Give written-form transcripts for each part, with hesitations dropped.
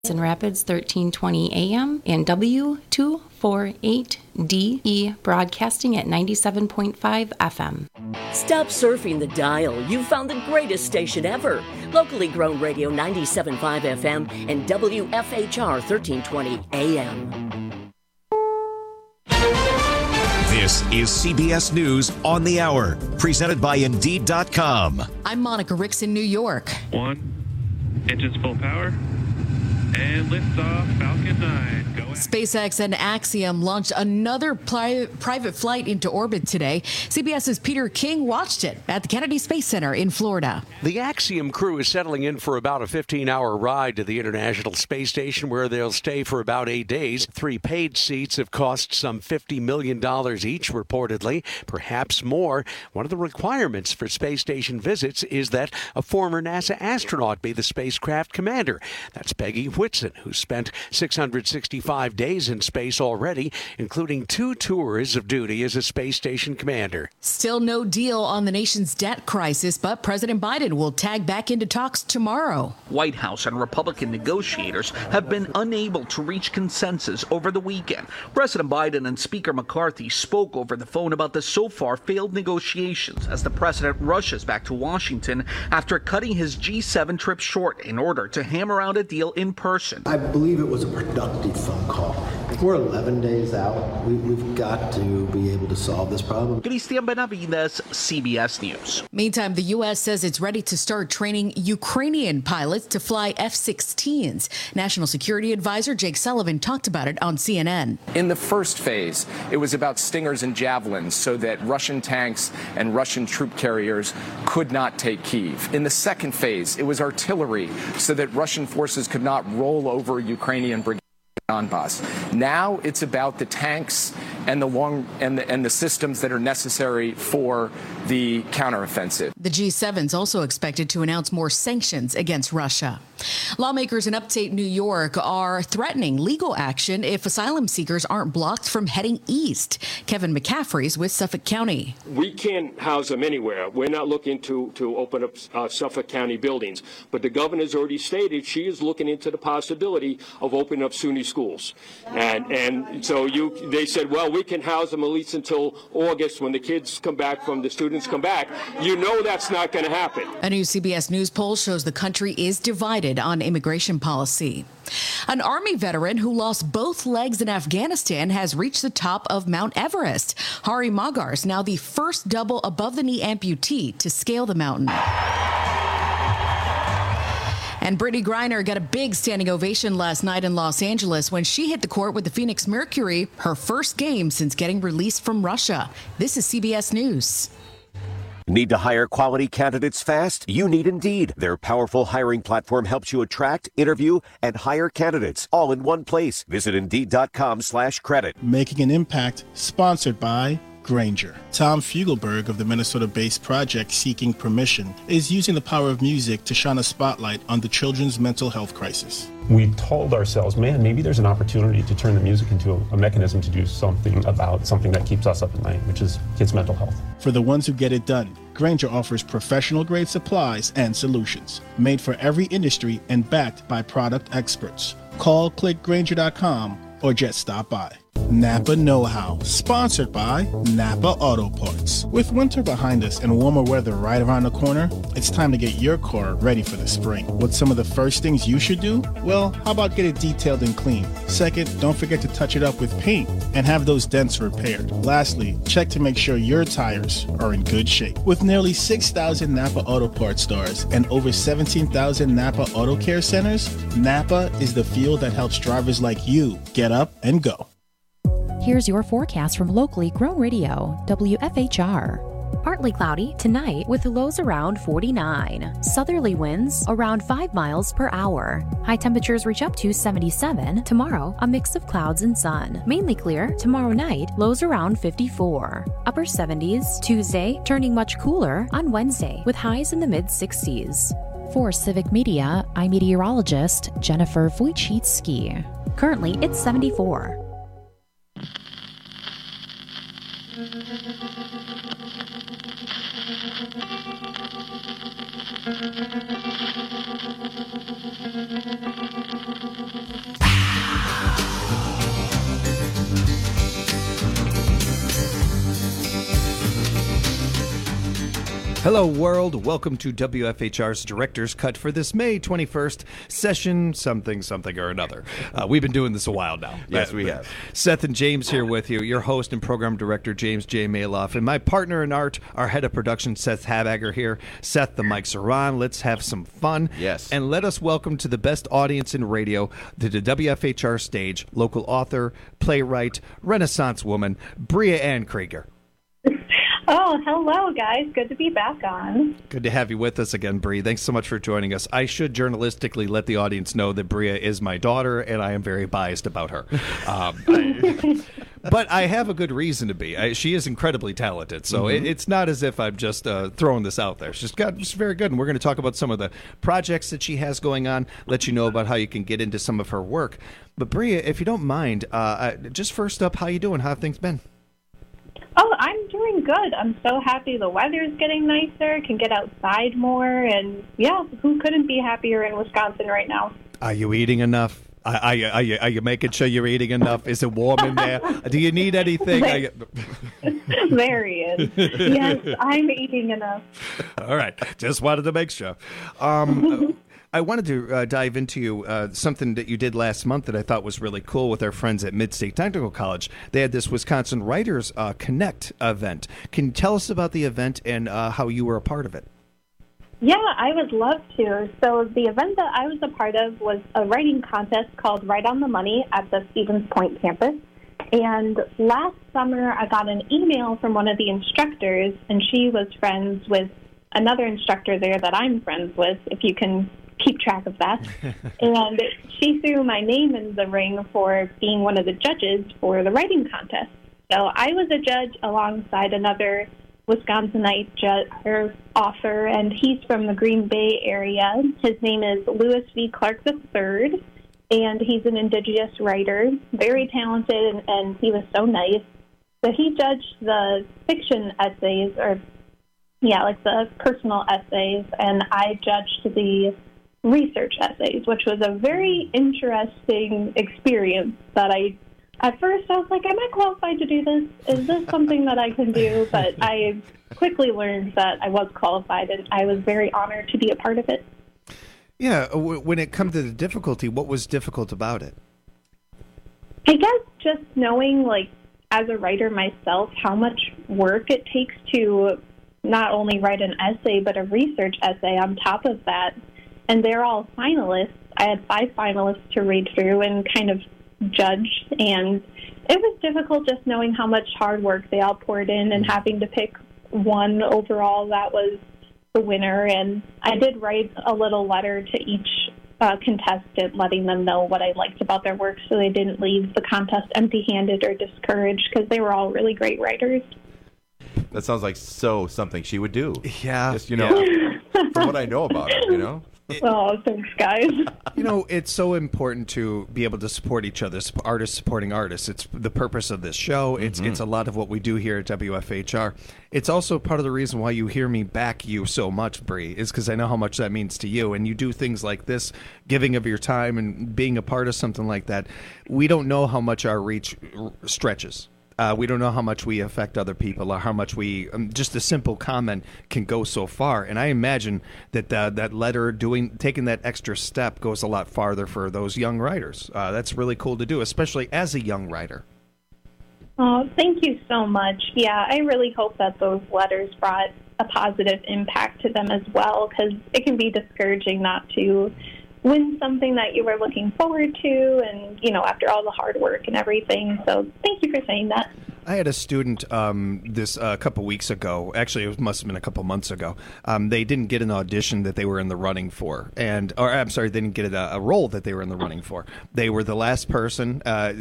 in Rapids 1320 AM and W248DE broadcasting at 97.5 FM. Stop surfing the dial. You found the greatest station ever. Locally grown radio 97.5 FM and WFHR 1320 AM. This is CBS News on the Hour, presented by Indeed.com. I'm Monica Ricks in New York. 1, engines full power. And liftoff, Falcon 9. SpaceX and Axiom launched another private flight into orbit today. CBS's Peter King watched it at the Kennedy Space Center in Florida. The Axiom crew is settling in for about a 15-hour ride to the International Space Station, where they'll stay for about 8 days. 3 paid seats have cost some $50 million each, reportedly, perhaps more. One of the requirements for space station visits is that a former NASA astronaut be the spacecraft commander. That's Peggy Whitson, who spent 665 days in space already, including 2 tours of duty as a space station commander. Still no deal on the nation's debt crisis, but President Biden will tag back into talks tomorrow. White House and Republican negotiators have been unable to reach consensus over the weekend. President Biden and Speaker McCarthy spoke over the phone about the so far failed negotiations as the president rushes back to Washington after cutting his G7 trip short in order to hammer out a deal in person. I believe it was a productive phone call. If we're 11 days out, we've got to be able to solve this problem. Christian Benavides, CBS News. Meantime, the U.S. says it's ready to start training Ukrainian pilots to fly F-16s. National Security Advisor Jake Sullivan talked about it on CNN. In the first phase, it was about Stingers and Javelins so that Russian tanks and Russian troop carriers could not take Kyiv. In the second phase, it was artillery so that Russian forces could not roll over Ukrainian brigades. Donbass. Now it's about the tanks and the systems that are necessary for the counteroffensive. The G7's also expected to announce more sanctions against Russia. Lawmakers in upstate New York are threatening legal action if asylum seekers aren't blocked from heading east. Kevin McCaffrey's with Suffolk County. We can't house them anywhere. We're not looking to open up Suffolk County buildings. But the governor's already stated she is looking into the possibility of opening up SUNY schools. And so they said, well, we can house them at least until August when the kids come back the students come back. You know that's not going to happen. A new CBS News poll shows the country is divided on immigration policy. An Army veteran who lost both legs in Afghanistan has reached the top of Mount Everest. Hari Magar is now the first double above-the-knee amputee to scale the mountain. And Brittany Griner got a big standing ovation last night in Los Angeles when she hit the court with the Phoenix Mercury, her first game since getting released from Russia. This is CBS News. Need to hire quality candidates fast? You need Indeed. Their powerful hiring platform helps you attract, interview, and hire candidates all in one place. Visit Indeed.com/credit. Making an Impact, sponsored by Grainger. Tom Fugelberg of the Minnesota-based project Seeking Permission is using the power of music to shine a spotlight on the children's mental health crisis. We told ourselves, man, maybe there's an opportunity to turn the music into a mechanism to do something about something that keeps us up at night, which is kids' mental health. For the ones who get it done, Grainger offers professional-grade supplies and solutions, made for every industry and backed by product experts. Call, click Grainger.com, or just stop by. Napa Know-How, sponsored by Napa Auto Parts. With winter behind us and warmer weather right around the corner, it's time to get your car ready for the spring. What's some of the first things you should do? Well, how about get it detailed and clean? Second, don't forget to touch it up with paint and have those dents repaired. Lastly, check to make sure your tires are in good shape. With nearly 6,000 Napa Auto Parts stores and over 17,000 Napa Auto Care centers, Napa is the fuel that helps drivers like you get up and go. Here's your forecast from locally grown radio, WFHR. Partly cloudy tonight with lows around 49. Southerly winds around 5 miles per hour. High temperatures reach up to 77. Tomorrow, a mix of clouds and sun. Mainly clear tomorrow night, lows around 54. Upper 70s. Tuesday, turning much cooler on Wednesday with highs in the mid-60s. For Civic Media, I'm meteorologist Jennifer Wojcicki. Currently, it's 74. Hello, world. Welcome to WFHR's Director's Cut for this May 21st session, something or another. We've been doing this a while now. Yes, we have. Seth and James here with you, your host and program director, James J. Maloff, and my partner in art, our head of production, Seth Habagger here. Seth, the mics are on. Let's have some fun. Yes. And let us welcome to the best audience in radio, to the WFHR stage, local author, playwright, Renaissance woman, Bria Ann Krieger. Oh, hello, guys. Good to be back on. Good to have you with us again, Bria. Thanks so much for joining us. I should journalistically let the audience know that Bria is my daughter, and I am very biased about her. But I have a good reason to be. She is incredibly talented, so it's not as if I'm just throwing this out there. She's very good, and we're going to talk about some of the projects that she has going on, let you know about how you can get into some of her work. But Bria, if you don't mind, just first up, how you doing? How have things been? Oh, I'm doing good. I'm so happy the weather's getting nicer, can get outside more, and yeah, who couldn't be happier in Wisconsin right now? Are you eating enough? Are you making sure you're eating enough? Is it warm in there? Do you need anything? There he is. Yes, I'm eating enough. All right. Just wanted to make sure. I wanted to dive into something that you did last month that I thought was really cool with our friends at Mid-State Technical College. They had this Wisconsin Writers Connect event. Can you tell us about the event and how you were a part of it? Yeah, I would love to. So the event that I was a part of was a writing contest called Right on the Money at the Stevens Point campus. And last summer, I got an email from one of the instructors, and she was friends with another instructor there that I'm friends with, if you can keep track of that. And she threw my name in the ring for being one of the judges for the writing contest. So I was a judge alongside another Wisconsinite author, and he's from the Green Bay area. His name is Louis V. Clark III, and he's an Indigenous writer, very talented, and he was so nice. So he judged the fiction essays, like the personal essays, and I judged the research essays, which was a very interesting experience that at first I was like, am I qualified to do this? Is this something that I can do? But I quickly learned that I was qualified, and I was very honored to be a part of it. Yeah, when it comes to the difficulty, what was difficult about it? I guess just knowing, as a writer myself, how much work it takes to not only write an essay, but a research essay on top of that. And they're all finalists. I had 5 finalists to read through and kind of judge. And it was difficult just knowing how much hard work they all poured in and having to pick one overall that was the winner. And I did write a little letter to each contestant letting them know what I liked about their work so they didn't leave the contest empty-handed or discouraged, because they were all really great writers. That sounds like something she would do. Yeah. Just, from what I know about her, Oh, thanks, guys. It's so important to be able to support each other, artists supporting artists. It's the purpose of this show. It's a lot of what we do here at WFHR. It's also part of the reason why you hear me back you so much, Bree, is because I know how much that means to you. And you do things like this, giving of your time and being a part of something like that. We don't know how much our reach stretches. We don't know how much we affect other people or how much we just a simple comment can go so far. And I imagine that that letter taking that extra step goes a lot farther for those young writers. That's really cool to do, especially as a young writer. Oh, thank you so much. Yeah, I really hope that those letters brought a positive impact to them as well, because it can be discouraging not to win something that you were looking forward to and, after all the hard work and everything. So thank you for saying that. I had a student this a couple weeks ago. Actually, it must have been a couple months ago. They didn't get an audition that they were in the running for, they didn't get a role that they were in the running for. They were the last person, down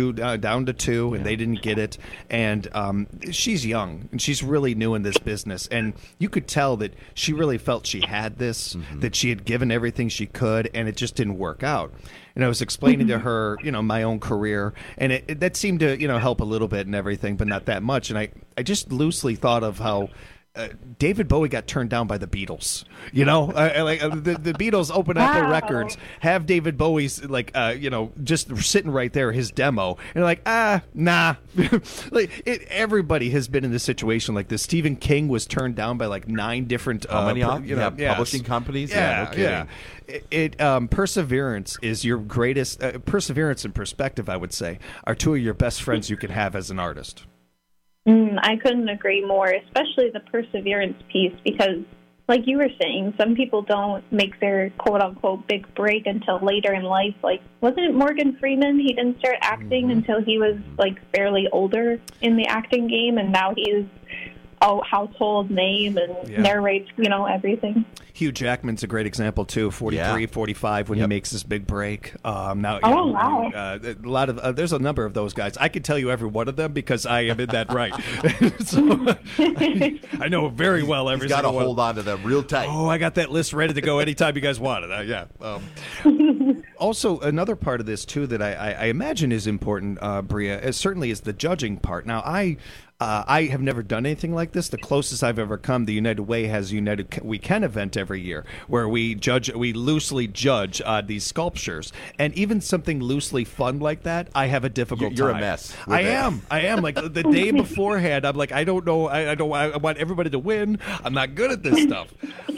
to 2, and they didn't get it. And she's young, and she's really new in this business, and you could tell that she really felt she had this, that she had given everything she could, and it just didn't work out. And I was explaining to her, my own career, and that seemed to, help a little bit and everything, but not that much. And I just loosely thought of how David Bowie got turned down by the Beatles. You know, the Beatles open Apple Records, have David Bowie's just sitting right there, his demo, and like nah. Everybody has been in this situation like this. Stephen King was turned down by like 9 different publishing companies. No kidding. Perseverance is your greatest. Perseverance and perspective, I would say, are 2 of your best friends you can have as an artist. I couldn't agree more, especially the perseverance piece, because like you were saying, some people don't make their quote-unquote big break until later in life. Like, wasn't it Morgan Freeman? He didn't start acting until he was like fairly older in the acting game, and now he's a household name and narrates, everything. Hugh Jackman's a great example too. 43, 45 when he makes this big break. Now, wow. A lot of there's a number of those guys. I could tell you every one of them because I am in that right. So I know very well every. He's got to hold on to them real tight. Oh, I got that list ready to go anytime you guys want it. Also, another part of this too that I imagine is important, Bria, certainly is the judging part. Now, I have never done anything like this. The closest I've ever come, the United Way has a United We Can event every year where we loosely judge these sculptures, and even something loosely fun like that, I have a difficult time. You're a mess. I am. Like the day beforehand, I'm like, I don't know. I want everybody to win. I'm not good at this stuff.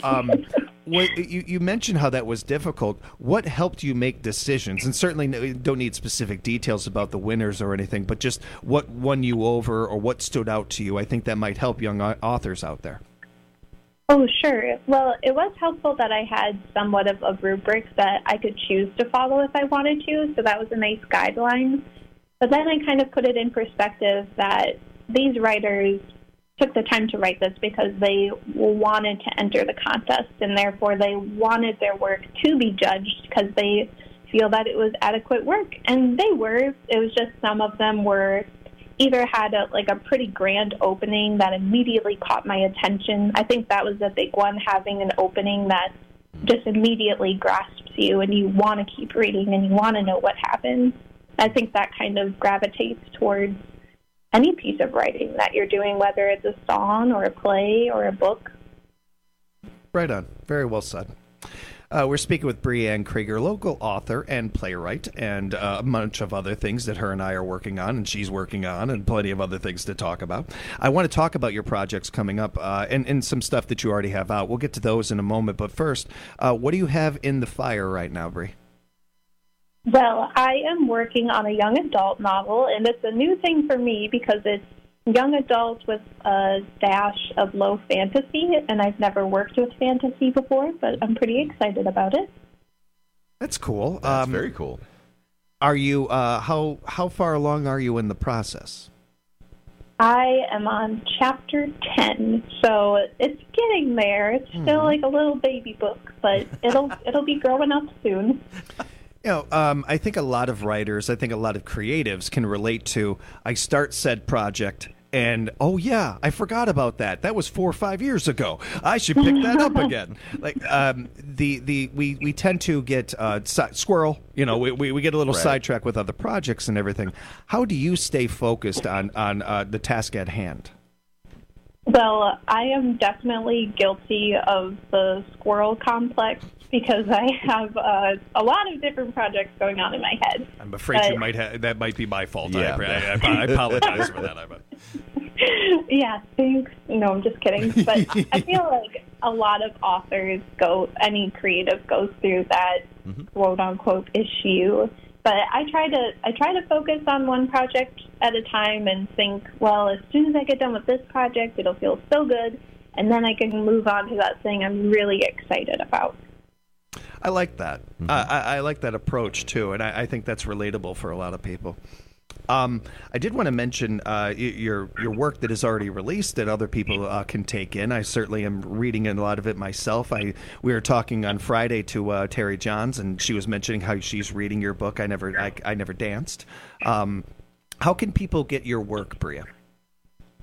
You mentioned how that was difficult. What helped you make decisions? And certainly don't need specific details about the winners or anything, but just what won you over or what stood out to you. I think that might help young authors out there. Oh, sure. Well, it was helpful that I had somewhat of a rubric that I could choose to follow if I wanted to, so that was a nice guideline. But then I kind of put it in perspective that these writers took the time to write this because they wanted to enter the contest, and therefore they wanted their work to be judged because they feel that it was adequate work. And they were. It was just some of them were either had a pretty grand opening that immediately caught my attention. I think that was the big one, having an opening that just immediately grasps you and you want to keep reading and you want to know what happens. I think that kind of gravitates towards any piece of writing that you're doing, whether it's a song or a play or a book. Right on. Very well said. We're speaking with Brianne Krieger, local author and playwright, and a bunch of other things that her and I are working on, and she's working on, and plenty of other things to talk about. I want to talk about your projects coming up and some stuff that you already have out. We'll get to those in a moment, but first, what do you have in the fire right now, Bri? Well, I am working on a young adult novel, and it's a new thing for me because it's young adult with a dash of low fantasy, and I've never worked with fantasy before, but I'm pretty excited about it. That's cool. That's very cool. Are you how far along are you in the process? I am on chapter 10, so it's getting there. It's still like a little baby book, but it'll be growing up soon. You know, I think a lot of writers, I think a lot of creatives can relate to, I start said project and, oh yeah, I forgot about that. That was 4 or 5 years ago. I should pick that up again. Like, we tend to get squirrel, you know, we get a little sidetracked with other projects and everything. How do you stay focused on the task at hand? Well, I am definitely guilty of the squirrel complex because I have a lot of different projects going on in my head. I'm afraid you might that might be my fault. Yeah. I apologize for that. Yeah, thanks. No, I'm just kidding. But I feel like a lot of authors any creative goes through that quote unquote issue. But I try to focus on one project at a time and think, well, as soon as I get done with this project, it'll feel so good, and then I can move on to that thing I'm really excited about. I like that. I like that approach, too, and I think that's relatable for a lot of people. I did want to mention your work that is already released that other people can take in. I certainly am reading a lot of it myself. We were talking on Friday to Terry Johns, and she was mentioning how she's reading your book. I never danced. How can people get your work, Bria?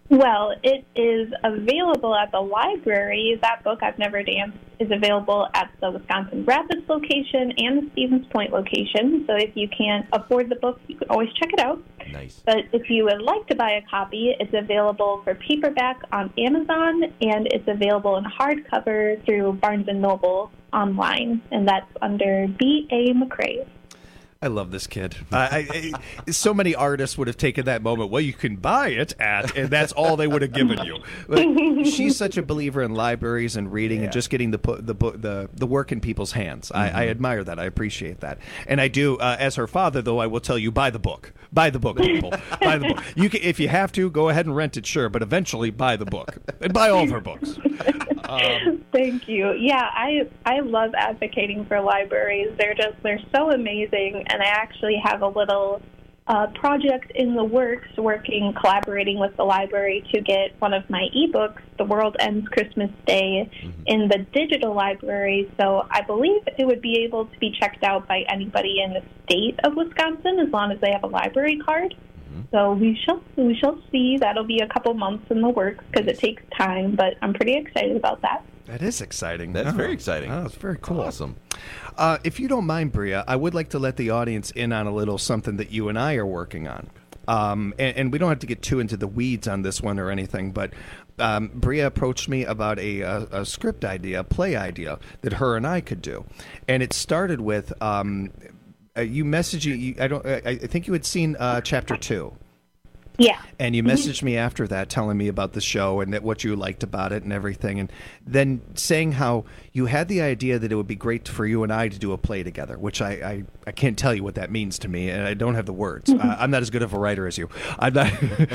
Well, it is available at the library. That book, I've Never Danced, is available at the Wisconsin Rapids location and the Stevens Point location. So if you can't afford the book, you can always check it out. Nice. But if you would like to buy a copy, it's available for paperback on Amazon, and it's available in hardcover through Barnes & Noble online, and that's under B.A. McCrae. I love this kid. So many artists would have taken that moment. Well, you can buy it at, and that's all they would have given you. But she's such a believer in libraries and reading and just getting the work in people's hands. I admire that. I appreciate that, and I do. As her father, though, I will tell you: buy the book. Buy the book, people. Buy the book. You can, if you have to, go ahead and rent it, sure, but eventually buy the book and buy all of her books. Thank you. Yeah, I love advocating for libraries. They're so amazing, and I actually have a little project in the works, collaborating with the library to get one of my ebooks, The World Ends Christmas Day, in the digital library. So I believe it would be able to be checked out by anybody in the state of Wisconsin as long as they have a library card. So we shall see. That'll be a couple months in the works because it takes time, but I'm pretty excited about that. That is exciting. That's very exciting. Oh, it's very cool. Awesome. If you don't mind, Bria, I would like to let the audience in on a little something that you and I are working on. And we don't have to get too into the weeds on this one or anything, but Bria approached me about a script idea, a play idea that her and I could do. And it started with you messaging. I think you had seen chapter 2. Yeah. And you messaged me after that telling me about the show and what you liked about it and everything. And then saying how you had the idea that it would be great for you and I to do a play together, which I can't tell you what that means to me, and I don't have the words. I'm not as good of a writer as you. I'm not.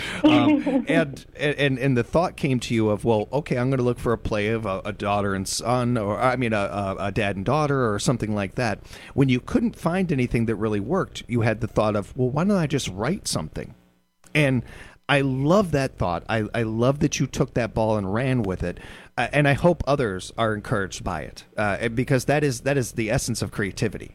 And the thought came to you of, well, okay, I'm going to look for a play of a daughter and son, or a dad and daughter or something like that. When you couldn't find anything that really worked, you had the thought of, well, why don't I just write something? And I love that thought. I love that you took that ball and ran with it. And I hope others are encouraged by it, because that is the essence of creativity.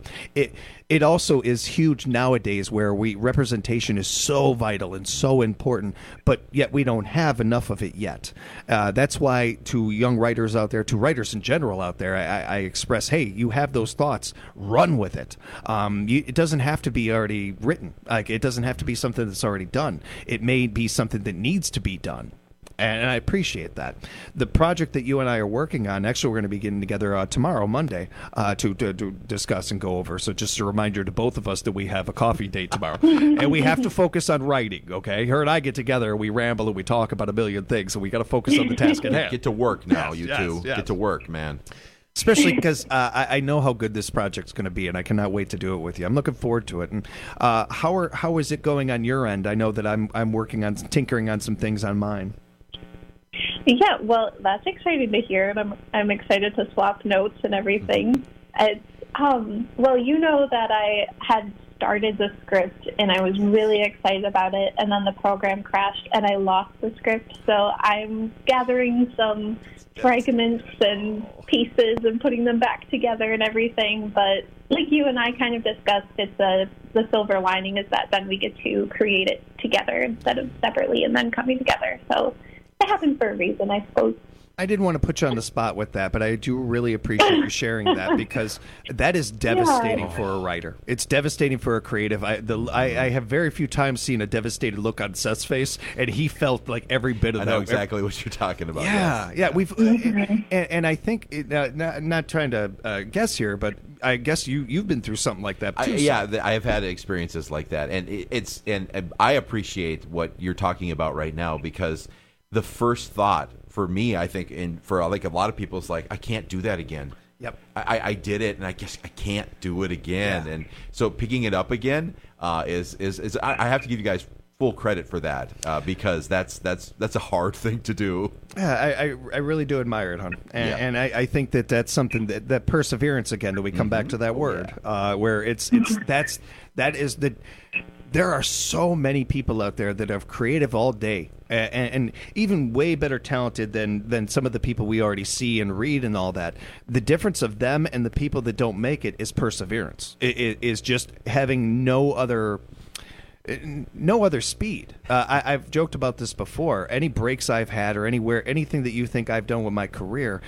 It also is huge nowadays, where representation is so vital and so important, but yet we don't have enough of it yet. That's why, to young writers out there, to writers in general out there, I express, hey, you have those thoughts, run with it. It doesn't have to be already written. It doesn't have to be something that's already done. It may be something that needs to be done. And I appreciate that. The project that you and I are working on, actually, we're going to be getting together tomorrow, Monday, to discuss and go over. So just a reminder to both of us that we have a coffee date tomorrow. And we have to focus on writing, okay? Her and I get together, we ramble, and we talk about a million things, and we got to focus on the task at hand. Get to work now, you two. Yes. Get to work, man. Especially because I know how good this project's going to be, and I cannot wait to do it with you. I'm looking forward to it. And how is it going on your end? I know that I'm working on tinkering on some things on mine. Yeah, well, that's exciting to hear, and I'm excited to swap notes and everything. It's well, you know that I had started the script, and I was really excited about it, and then the program crashed, and I lost the script. So I'm gathering some fragments and pieces and putting them back together and everything. But like you and I kind of discussed, it's the silver lining is that then we get to create it together instead of separately and then coming together. So it happened for a reason, I suppose. I didn't want to put you on the spot with that, but I do really appreciate you sharing that, because that is devastating for a writer. It's devastating for a creative. I have very few times seen a devastated look on Seth's face, and he felt like every bit of that. I know exactly what you're talking about. Yeah. We've and I think not trying to guess here, but I guess you've been through something like that too. I have had experiences like that, and I appreciate what you're talking about right now, because the first thought for me, I think, and for like a lot of people, is like, I can't do that again. Yep. I did it, and I guess I can't do it again. Yeah. And so picking it up again is I have to give you guys full credit for that, because that's a hard thing to do. Yeah, I really do admire it, hon. And I think that's something that perseverance, again, that we come back to that word, where that is the. There are so many people out there that are creative all day, and even way better talented than some of the people we already see and read and all that. The difference of them and the people that don't make it is perseverance. It is just having no other no other speed. I've joked about this before. Any breaks I've had or anything that you think I've done with my career,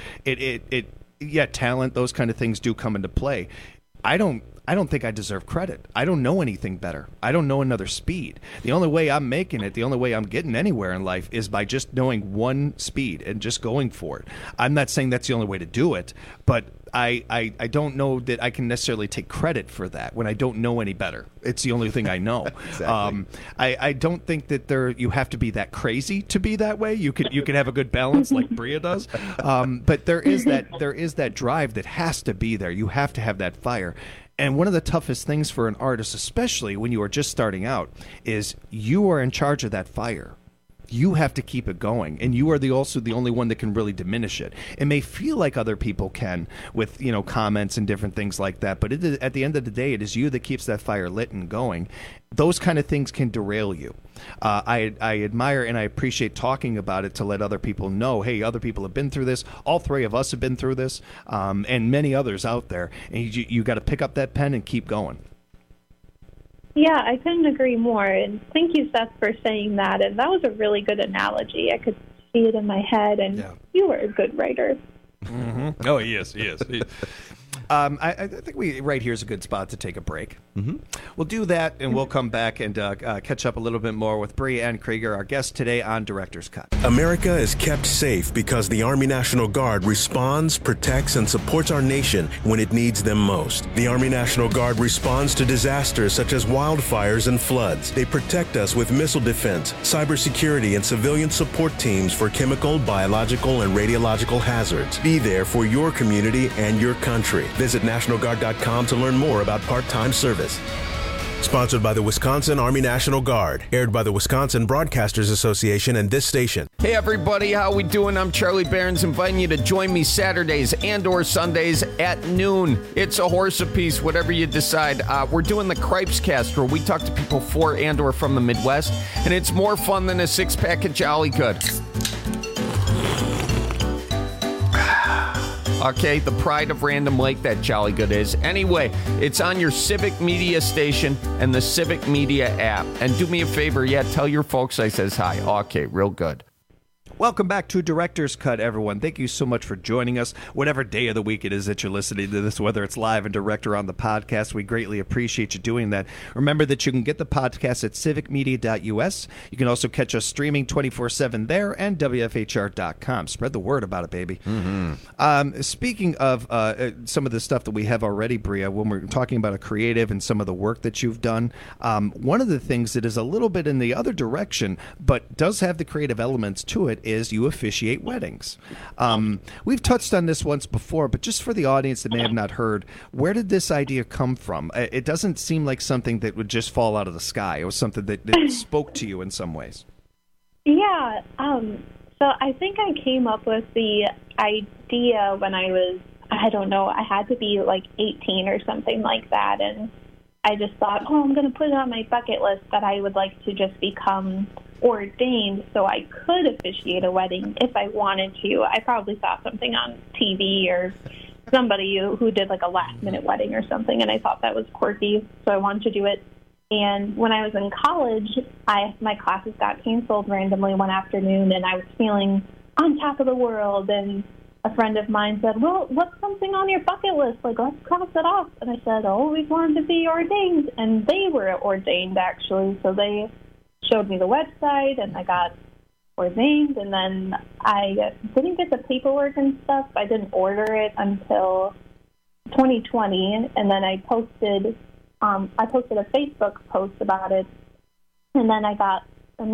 talent, those kind of things do come into play. I don't think I deserve credit. I don't know anything better. I don't know another speed. The only way I'm making it, the only way I'm getting anywhere in life is by just knowing one speed and just going for it. I'm not saying that's the only way to do it, but I don't know that I can necessarily take credit for that when I don't know any better. It's the only thing I know. Exactly. I don't think that you have to be that crazy to be that way. You could have a good balance like Bria does, but there is that drive that has to be there. You have to have that fire. And one of the toughest things for an artist, especially when you are just starting out, is you are in charge of that fire. You have to keep it going, and you are also the only one that can really diminish it. It may feel like other people can with comments and different things like that, but at the end of the day, it is you that keeps that fire lit and going. Those kind of things can derail you. I admire and I appreciate talking about it to let other people know, hey, other people have been through this. All three of us have been through this, and many others out there. And you got to pick up that pen and keep going. Yeah, I couldn't agree more. And thank you, Seth, for saying that. And that was a really good analogy. I could see it in my head, and you were a good writer. Mm-hmm. Oh, he is. I think right here is a good spot to take a break. Mm-hmm. We'll do that, and we'll come back and catch up a little bit more with Bria Ann Krieger, our guest today on Director's Cut. America is kept safe because the Army National Guard responds, protects, and supports our nation when it needs them most. The Army National Guard responds to disasters such as wildfires and floods. They protect us with missile defense, cybersecurity, and civilian support teams for chemical, biological, and radiological hazards. Be there for your community and your country. Visit NationalGuard.com to learn more about part-time service. Sponsored by the Wisconsin Army National Guard. Aired by the Wisconsin Broadcasters Association and this station. Hey everybody, how we doing? I'm Charlie Behrens, inviting you to join me Saturdays and/or Sundays at noon. It's a horse apiece, whatever you decide. We're doing the Cripes Cast, where we talk to people for and/or from the Midwest, and it's more fun than a six-pack of Jolly Good. Okay, the pride of Random Lake, that Jolly Good is. Anyway, it's on your Civic Media station and the Civic Media app. And do me a favor, tell your folks I says hi. Okay, real good. Welcome back to Director's Cut, everyone. Thank you so much for joining us. Whatever day of the week it is that you're listening to this, whether it's live and direct or on the podcast, we greatly appreciate you doing that. Remember that you can get the podcast at civicmedia.us. You can also catch us streaming 24/7 there and WFHR.com. Spread the word about it, baby. Mm-hmm. Speaking of some of the stuff that we have already, Bria, when we're talking about a creative and some of the work that you've done, one of the things that is a little bit in the other direction but does have the creative elements to it is you officiate weddings. We've touched on this once before, but just for the audience that may have not heard, where did this idea come from? It doesn't seem like something that would just fall out of the sky. It was something that spoke to you in some ways. Yeah. So I think I came up with the idea when I was, I had to be like 18 or something like that. And I just thought, I'm going to put it on my bucket list that I would like to just become ordained so I could officiate a wedding if I wanted to. I probably saw something on TV or somebody who did like a last-minute wedding or something, and I thought that was quirky, so I wanted to do it. And when I was in college, my classes got canceled randomly one afternoon, and I was feeling on top of the world, and a friend of mine said, well, what's something on your bucket list? Like, let's cross it off. And I said, we wanted to be ordained. And they were ordained, actually, so they showed me the website, and I got ordained, and then I didn't get the paperwork and stuff. I didn't order it until 2020, and then I posted a Facebook post about it, and then I got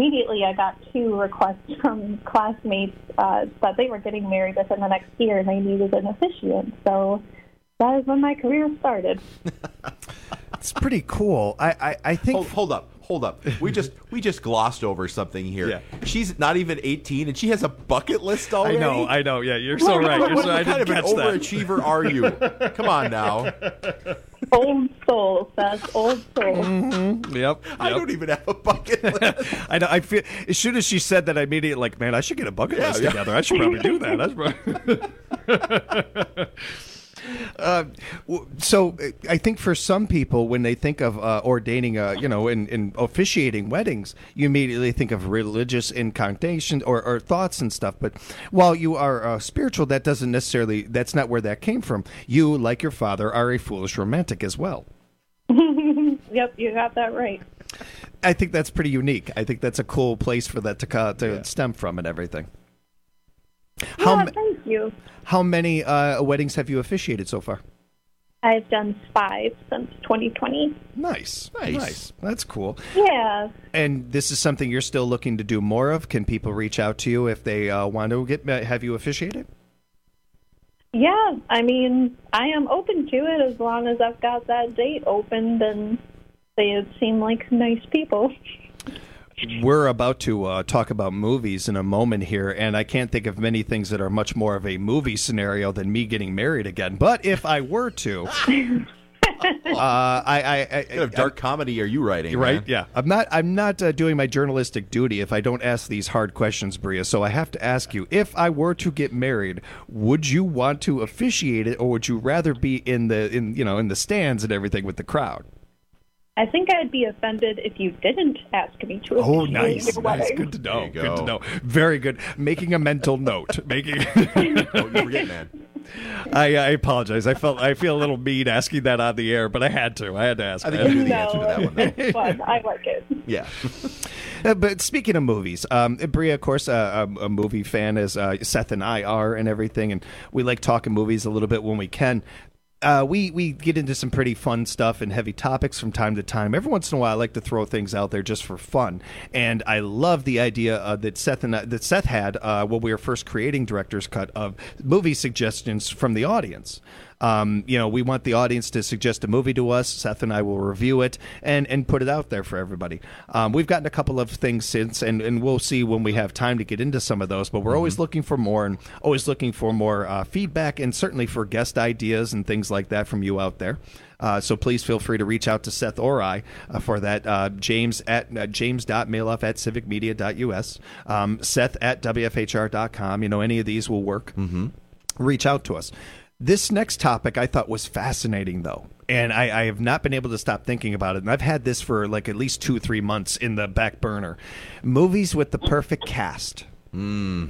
2 requests from classmates that they were getting married within the next year, and they needed an officiant. So that is when my career started. It's pretty cool. I think. Hold up. We just glossed over something here. Yeah. She's not even 18, and she has a bucket list already? I know. Yeah, you're so right. What kind of an overachiever are you? Come on now. Old soul, Seth. Old soul. Mm-hmm. Yep. I don't even have a bucket list. I know. I feel as soon as she said that, I immediately like, man, I should get a bucket list together. I should probably do that. So I think for some people, when they think of ordaining, in officiating weddings, you immediately think of religious incantation or thoughts and stuff. But while you are spiritual, that's not where that came from. You, like your father, are a foolish romantic as well. Yep, you got that right. I think that's pretty unique. I think that's a cool place for that to stem from and everything. Thank you. How many weddings have you officiated so far? I've done 5 since 2020. Nice. That's cool. Yeah. And this is something you're still looking to do more of? Can people reach out to you if they want to have you officiated? Yeah, I mean, I am open to it as long as I've got that date opened and they seem like nice people. We're about to talk about movies in a moment here, and I can't think of many things that are much more of a movie scenario than me getting married again. But if I were to, what kind of dark comedy are you writing? Right? Man? Yeah, I'm not doing my journalistic duty if I don't ask these hard questions, Bria. So I have to ask you: if I were to get married, would you want to officiate it, or would you rather be in the stands and everything with the crowd? I think I'd be offended if you didn't ask me to. Oh, nice. Good to know. Good to know. Very good. Making a mental note. Don't forget, man. I apologize. I feel a little mean asking that on the air, but I had to. I had to ask. I think you knew the answer to that one, though. It's fun. I like it. Yeah. But speaking of movies, Bria, of course, a movie fan, as Seth and I are, and everything, and we like talking movies a little bit when we can. We get into some pretty fun stuff and heavy topics from time to time. Every once in a while, I like to throw things out there just for fun. And I love the idea that Seth had when we were first creating Director's Cut of movie suggestions from the audience. We want the audience to suggest a movie to us. Seth and I will review it and put it out there for everybody. We've gotten a couple of things since, and we'll see when we have time to get into some of those. But we're always looking for more, and always looking for more feedback, and certainly for guest ideas and things like that from you out there. So please feel free to reach out to Seth or I for that. James at james.mailoff@civicmedia.us, Seth at WFHR.com. Any of these will work. Mm-hmm. Reach out to us. This next topic I thought was fascinating, though, and I have not been able to stop thinking about it, and I've had this for like at least 2-3 months in the back burner. Movies with the perfect cast. I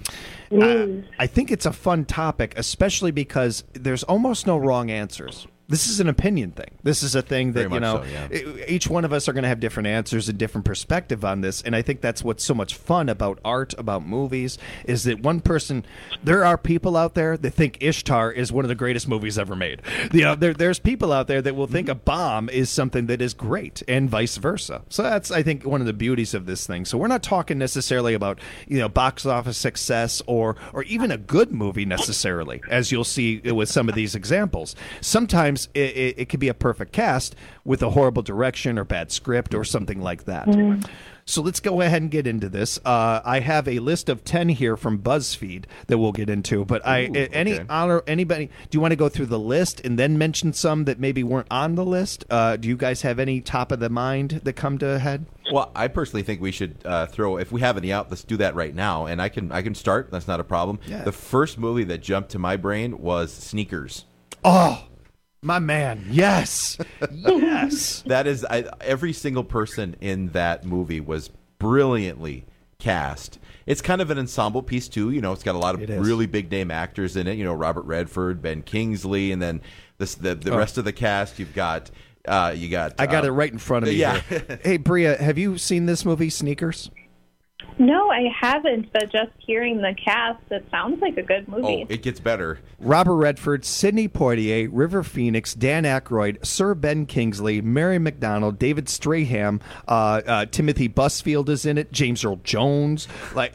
think it's a fun topic, especially because there's almost no wrong answers. This is an opinion thing. This is a thing that, each one of us are going to have different answers and different perspective on this. And I think that's what's so much fun about art, about movies, is that there are people out there that think Ishtar is one of the greatest movies ever made. There's people out there that will think a bomb is something that is great, and vice versa. So that's, I think, one of the beauties of this thing. So we're not talking necessarily about, box office success or even a good movie necessarily, as you'll see with some of these examples. Sometimes it could be a perfect cast with a horrible direction or bad script or something like that. So let's go ahead and get into this. I have a list of 10 here from BuzzFeed that we'll get into. But anybody, do you want to go through the list and then mention some that maybe weren't on the list? Do you guys have any top of the mind that come to head? Well, I personally think we should throw, if we have any out, let's do that right now. And I can start. That's not a problem. Yeah. The first movie that jumped to my brain was Sneakers. Oh, my man, yes. Yes. That is, every single person in that movie was brilliantly cast. It's kind of an ensemble piece, too. It's got a lot of really big-name actors in it. Robert Redford, Ben Kingsley, and then the rest of the cast. You've got... I got it right in front of me here. Hey, Bria, have you seen this movie, Sneakers? No, I haven't, but just hearing the cast, it sounds like a good movie. Oh, it gets better. Robert Redford, Sidney Poitier, River Phoenix, Dan Aykroyd, Sir Ben Kingsley, Mary McDonnell, David Strahan, Timothy Busfield is in it, James Earl Jones,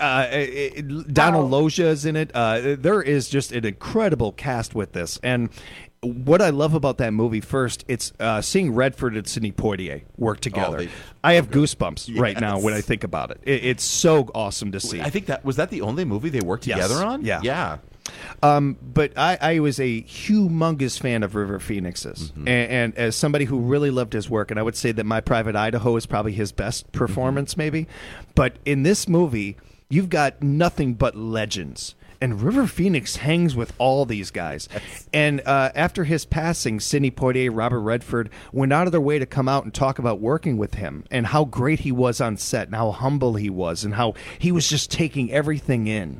Donald Loja is in it. There is just an incredible cast with this, and what I love about that movie, first, it's seeing Redford and Sidney Poitier work together. I have goosebumps right now when I think about it. It's so awesome to see. I think was that the only movie they worked together on? Yeah. But I was a humongous fan of River Phoenix's, and as somebody who really loved his work, and I would say that My Private Idaho is probably his best performance, maybe. But in this movie, you've got nothing but legends. And River Phoenix hangs with all these guys. And after his passing, Sidney Poitier, Robert Redford went out of their way to come out and talk about working with him and how great he was on set and how humble he was and how he was just taking everything in.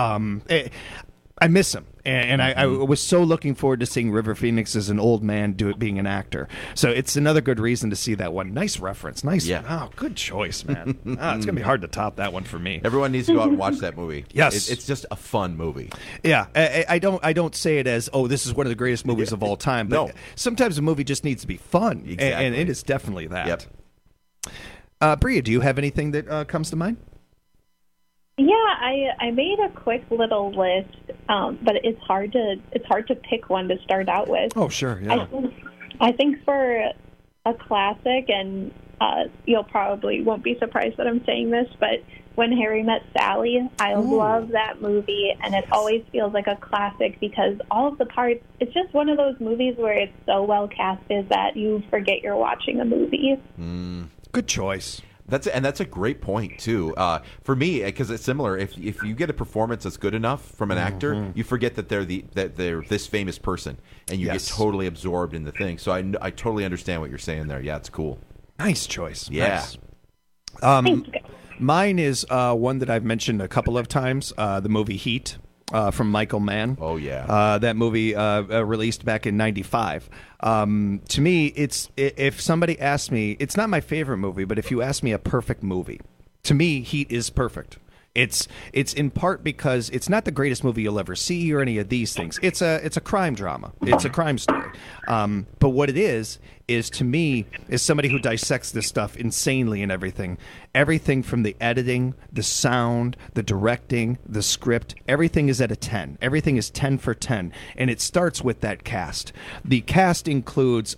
I miss him. And I was so looking forward to seeing River Phoenix as an old man being an actor. So it's another good reason to see that one. Nice reference. Nice. Yeah. Oh, good choice, man. It's going to be hard to top that one for me. Everyone needs to go out and watch that movie. Yes. It's just a fun movie. Yeah. I don't say it as, oh, this is one of the greatest movies of all time. But sometimes a movie just needs to be fun. Exactly. And it is definitely that. Yep. Bria, do you have anything that comes to mind? Yeah, I made a quick little list, but it's hard to pick one to start out with. Oh, sure, yeah. I think for a classic, and you'll probably won't be surprised that I'm saying this, but When Harry Met Sally, I love that movie, and it always feels like a classic because all of the parts, it's just one of those movies where it's so well casted that you forget you're watching a movie. Good choice. That's a great point too. For me, because it's similar. If you get a performance that's good enough from an actor, you forget that they're this famous person, and you get totally absorbed in the thing. So I totally understand what you're saying there. Yeah, it's cool. Nice choice. Yeah. Nice. Mine is one that I've mentioned a couple of times. The movie Heat. From Michael Mann. Oh, yeah. That movie released back in 95. To me, if somebody asked me, it's not my favorite movie, but if you ask me a perfect movie, to me, Heat is perfect. It's in part because it's not the greatest movie you'll ever see or any of these things. It's a crime drama. It's a crime story. But what it is to me, is somebody who dissects this stuff insanely and everything from the editing, the sound, the directing, the script, everything is at a 10. Everything is 10 for 10. And it starts with that cast. The cast includes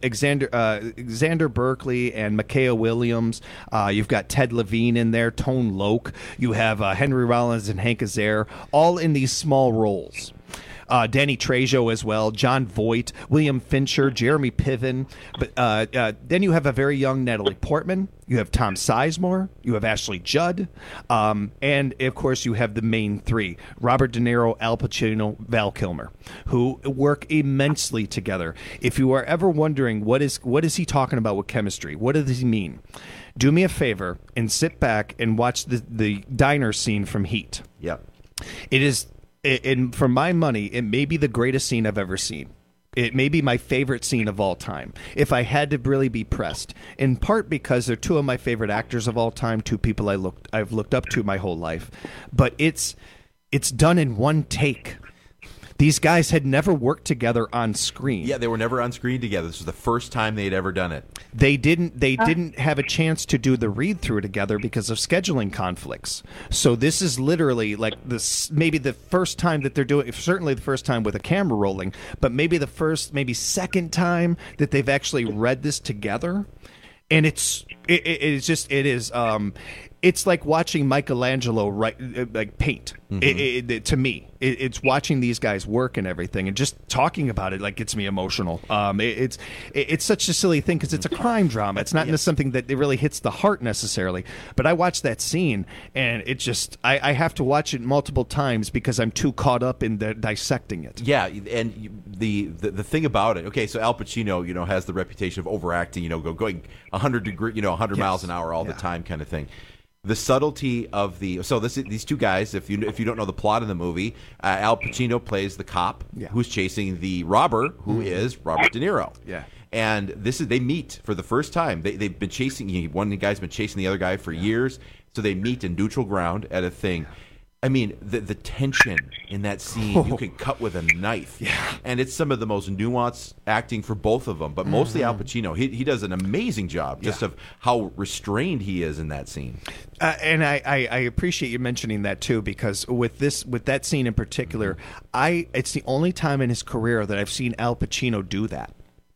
Xander Berkeley and Micaiah Williams. You've got Ted Levine in there, Tone Loc. You have Henry Rollins and Hank Azaria, all in these small roles. Danny Trejo as well, John Voight, William Fincher, Jeremy Piven. But then you have a very young Natalie Portman. You have Tom Sizemore. You have Ashley Judd. And, of course, you have the main three, Robert De Niro, Al Pacino, Val Kilmer, who work immensely together. If you are ever wondering what is he talking about with chemistry, what does he mean, do me a favor and sit back and watch the diner scene from Heat. Yep. It is... And for my money, it may be the greatest scene I've ever seen. It may be my favorite scene of all time, if I had to really be pressed. In part because they're two of my favorite actors of all time, two people I've looked up to my whole life. But it's done in one take. These guys had never worked together on screen. Yeah, they were never on screen together. This was the first time they had ever done it. They didn't have a chance to do the read-through together because of scheduling conflicts. So this is literally like this, maybe the first time that they're doing, certainly the first time with a camera rolling, but maybe the first, maybe second time that they've actually read this together. And it's like watching Michelangelo paint. Mm-hmm. To me, it's watching these guys work and everything, and just talking about it gets me emotional. It's such a silly thing because it's a crime drama. It's not something that really hits the heart necessarily. But I watched that scene, and it just I have to watch it multiple times because I'm too caught up in dissecting it. Yeah, and the thing about it. Okay, so Al Pacino, has the reputation of overacting. Going 100 miles an hour all the time, kind of thing. The subtlety of these two guys. If you don't know the plot of the movie, Al Pacino plays the cop who's chasing the robber, who is Robert De Niro. Yeah, and they meet for the first time. They've been chasing. One of the guys been chasing the other guy for years, so they meet in neutral ground at a thing. I mean, the tension in that scene, you can cut with a knife. Yeah. And it's some of the most nuanced acting for both of them, but mostly Al Pacino. He does an amazing job just of how restrained he is in that scene. And I appreciate you mentioning that, too, because with that scene in particular, it's the only time in his career that I've seen Al Pacino do that.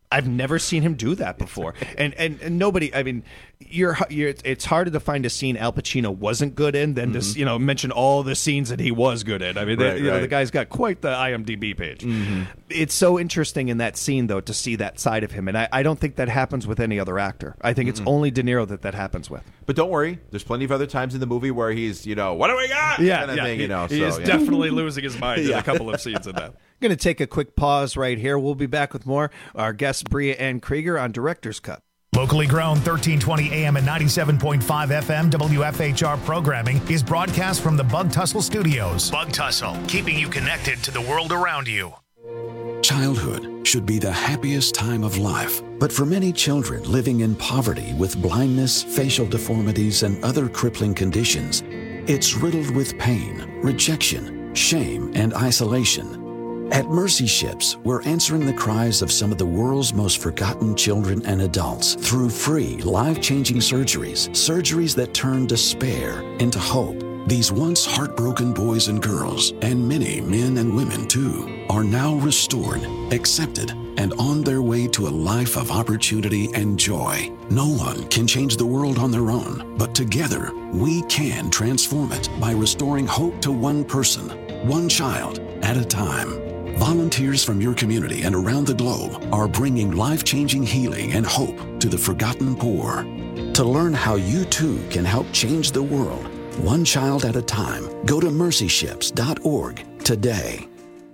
I've never seen him do that before. And nobody, I mean, it's harder to find a scene Al Pacino wasn't good in than to, mention all the scenes that he was good in. I mean, the guy's got quite the IMDb page. It's so interesting in that scene, though, to see that side of him. And I don't think that happens with any other actor. I think it's only De Niro that happens with. But don't worry, there's plenty of other times in the movie where he's, what do we got? Yeah, kind of thing, he is definitely losing his mind in a couple of scenes of that. Going to take a quick pause right here. We'll be back with more. Our guest, Bria Ann Krieger, on Director's Cut. Locally grown 1320 AM and 97.5 FM WFHR programming is broadcast from the Bug Tussle Studios. Bug Tussle, keeping you connected to the world around you. Childhood should be the happiest time of life, but for many children living in poverty with blindness, facial deformities, and other crippling conditions, it's riddled with pain, rejection, shame, and isolation. At Mercy Ships, we're answering the cries of some of the world's most forgotten children and adults through free, life-changing surgeries that turn despair into hope. These once heartbroken boys and girls, and many men and women too, are now restored, accepted, and on their way to a life of opportunity and joy. No one can change the world on their own, but together we can transform it by restoring hope to one person, one child at a time. Volunteers from your community and around the globe are bringing life-changing healing and hope to the forgotten poor. To learn how you too can help change the world, one child at a time, go to mercyships.org today.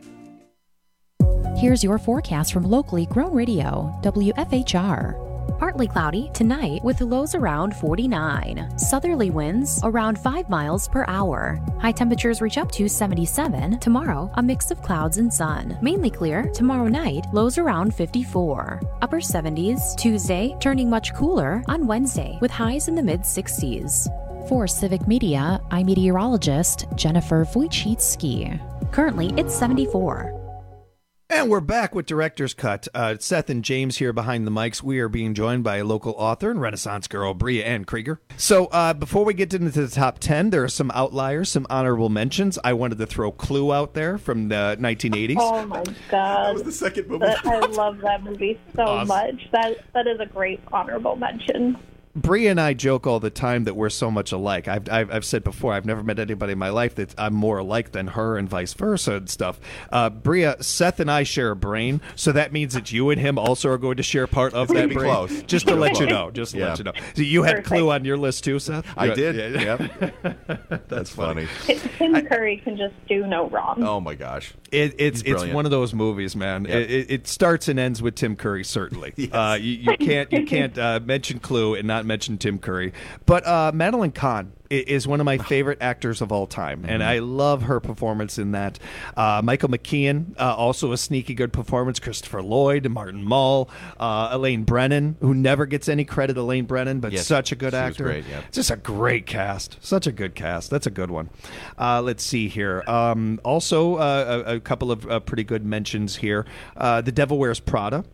Here's your forecast from locally grown radio, WFHR. Partly cloudy tonight with lows around 49. Southerly winds around 5 miles per hour. High temperatures reach up to 77. Tomorrow, a mix of clouds and sun. Mainly clear tomorrow night, lows around 54. Upper 70s. Tuesday, turning much cooler on Wednesday with highs in the mid-60s. For Civic Media, I'm meteorologist Jennifer Wojcicki. Currently, it's 74. And we're back with Director's Cut. Seth and James here behind the mics. We are being joined by a local author and Renaissance girl, Bria Ann Krieger. So before we get into the top 10, there are some outliers, some honorable mentions. I wanted to throw Clue out there from the 1980s. Oh, my God. That was the second movie. I love that movie so much. That is a great honorable mention. Bria and I joke all the time that we're so much alike. I've said before, I've never met anybody in my life that I'm more alike than her and vice versa and stuff. Bria, Seth and I share a brain, so that means that you and him also are going to share part of that brain. Close. Just to let you know. Just to let you know. So you had Clue on your list too, Seth? I did. Yep. That's funny. Tim Curry can just do no wrong. Oh my gosh. It's one of those movies, man. Yep. It starts and ends with Tim Curry, certainly. Yes. You can't mention Clue and not mention Tim Curry. But Madeline Kahn is one of my favorite actors of all time, and I love her performance in that. Michael McKean, also a sneaky good performance. Christopher Lloyd, Martin Mull, Elaine Brennan, who never gets any credit, Elaine Brennan, but such a good actor. Great, yeah. Just a great cast. Such a good cast. That's a good one. Let's see here. Also, a couple of pretty good mentions here. The Devil Wears Prada.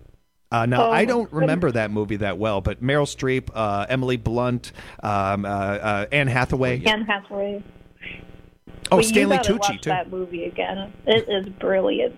I don't remember that movie that well, but Meryl Streep, Emily Blunt, Anne Hathaway. Anne Hathaway. Oh, Stanley Tucci watch too. That movie again. It is brilliant.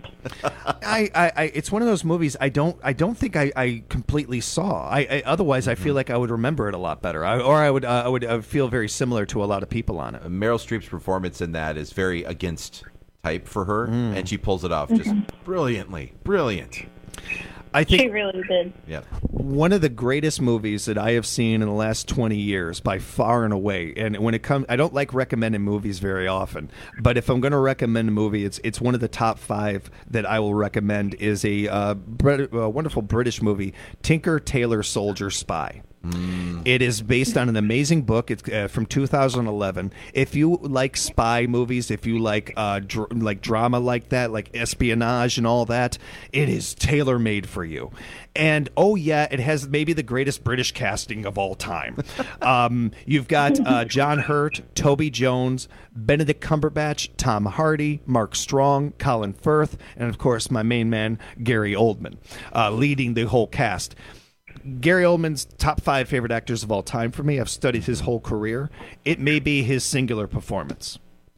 It's one of those movies I don't think I completely saw. Otherwise I feel like I would remember it a lot better, I would feel very similar to a lot of people on it. Meryl Streep's performance in that is very against type for her, and she pulls it off just brilliantly. Brilliant. I think she really did. Yeah. One of the greatest movies that I have seen in the last 20 years, by far and away. And when it comes, I don't like recommending movies very often, but if I'm going to recommend a movie, it's one of the top 5 that I will recommend. Is a wonderful British movie, Tinker Tailor Soldier Spy. It is based on an amazing book. It's from 2011. If you like spy movies, if you like drama like that, like espionage and all that, it is tailor-made for you. And oh yeah, it has maybe the greatest British casting of all time. You've got John Hurt, Toby Jones, Benedict Cumberbatch, Tom Hardy, Mark Strong, Colin Firth, and of course my main man Gary Oldman leading the whole cast. Gary Oldman's top 5 favorite actors of all time for me. I've studied his whole career. It may be his singular performance.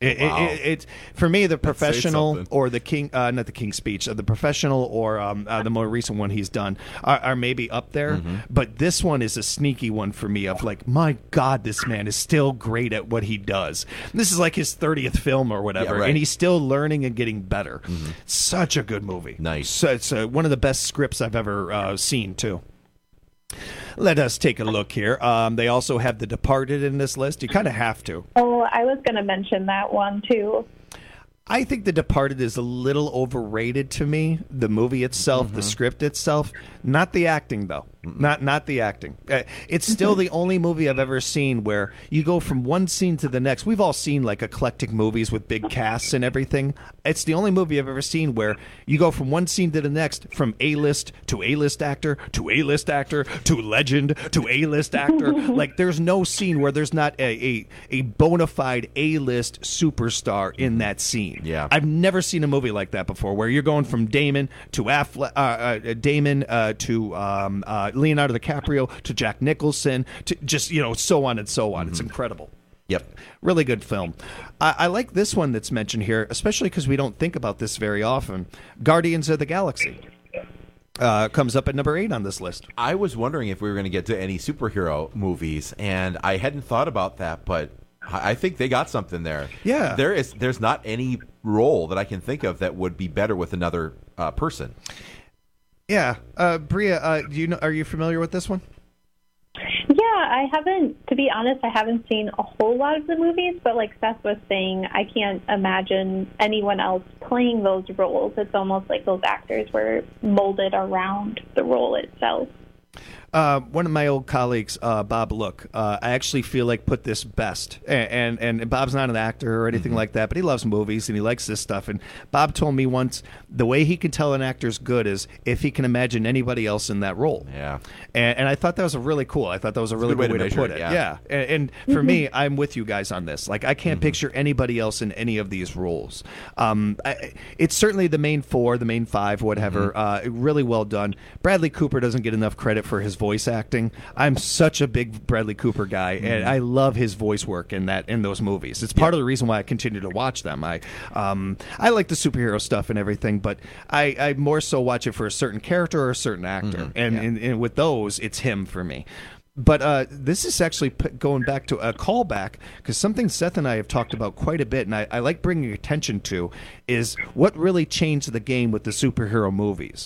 It's for me, the Professional something. or the King, not the King's Speech, the Professional or the more recent one he's done are maybe up there. But this one is a sneaky one for me of like, my God, this man is still great at what he does. This is like his 30th film or whatever, Yeah, right. and he's still learning and getting better. Such a good movie. Nice. So it's one of the best scripts I've ever seen, too. Let us take a look here. They also have The Departed in this list. You kind of have to. Oh, I was going to mention that one, too. I think The Departed is a little overrated to me. The movie itself, the script itself, not the acting though. Not the acting. It's still the only movie I've ever seen where you go from one scene to the next. We've all seen like eclectic movies with big casts and everything. It's the only movie I've ever seen where you go from one scene to the next, from A-list to A-list actor to A-list actor to legend to A-list actor. Like there's no scene where there's not a bona fide A-list superstar in that scene. Yeah. I've never seen a movie like that before, where you're going from Damon to Leonardo DiCaprio to Jack Nicholson to just so on and so on. It's incredible. Yep. Really good film. I like this one that's mentioned here, especially because we don't think about this very often. Guardians of the Galaxy comes up at number 8 on this list. I was wondering if we were going to get to any superhero movies, and I hadn't thought about that, but I think they got something there. Yeah. There's not any role that I can think of that would be better with another person. Yeah. Bria, are you familiar with this one? Yeah, I haven't, to be honest, I haven't seen a whole lot of the movies, but like Seth was saying, I can't imagine anyone else playing those roles. It's almost like those actors were molded around the role itself. One of my old colleagues, Bob Look, I actually feel like put this best. And Bob's not an actor or anything like that, but he loves movies and he likes this stuff. And Bob told me once the way he can tell an actor's good is if he can imagine anybody else in that role. Yeah. And I thought that was really cool. I thought that was a really good way to put it. Yeah. And for me, I'm with you guys on this. Like, I can't picture anybody else in any of these roles. It's certainly the main 4, the main 5, whatever. Really well done. Bradley Cooper doesn't get enough credit for his voice acting. I'm such a big Bradley Cooper guy, and I love his voice work in those movies. It's part of the reason why I continue to watch them. I like the superhero stuff and everything, but I more so watch it for a certain character or a certain actor, and with those, it's him for me. But this is actually going back to a callback, because something Seth and I have talked about quite a bit, and I like bringing attention to, is what really changed the game with the superhero movies.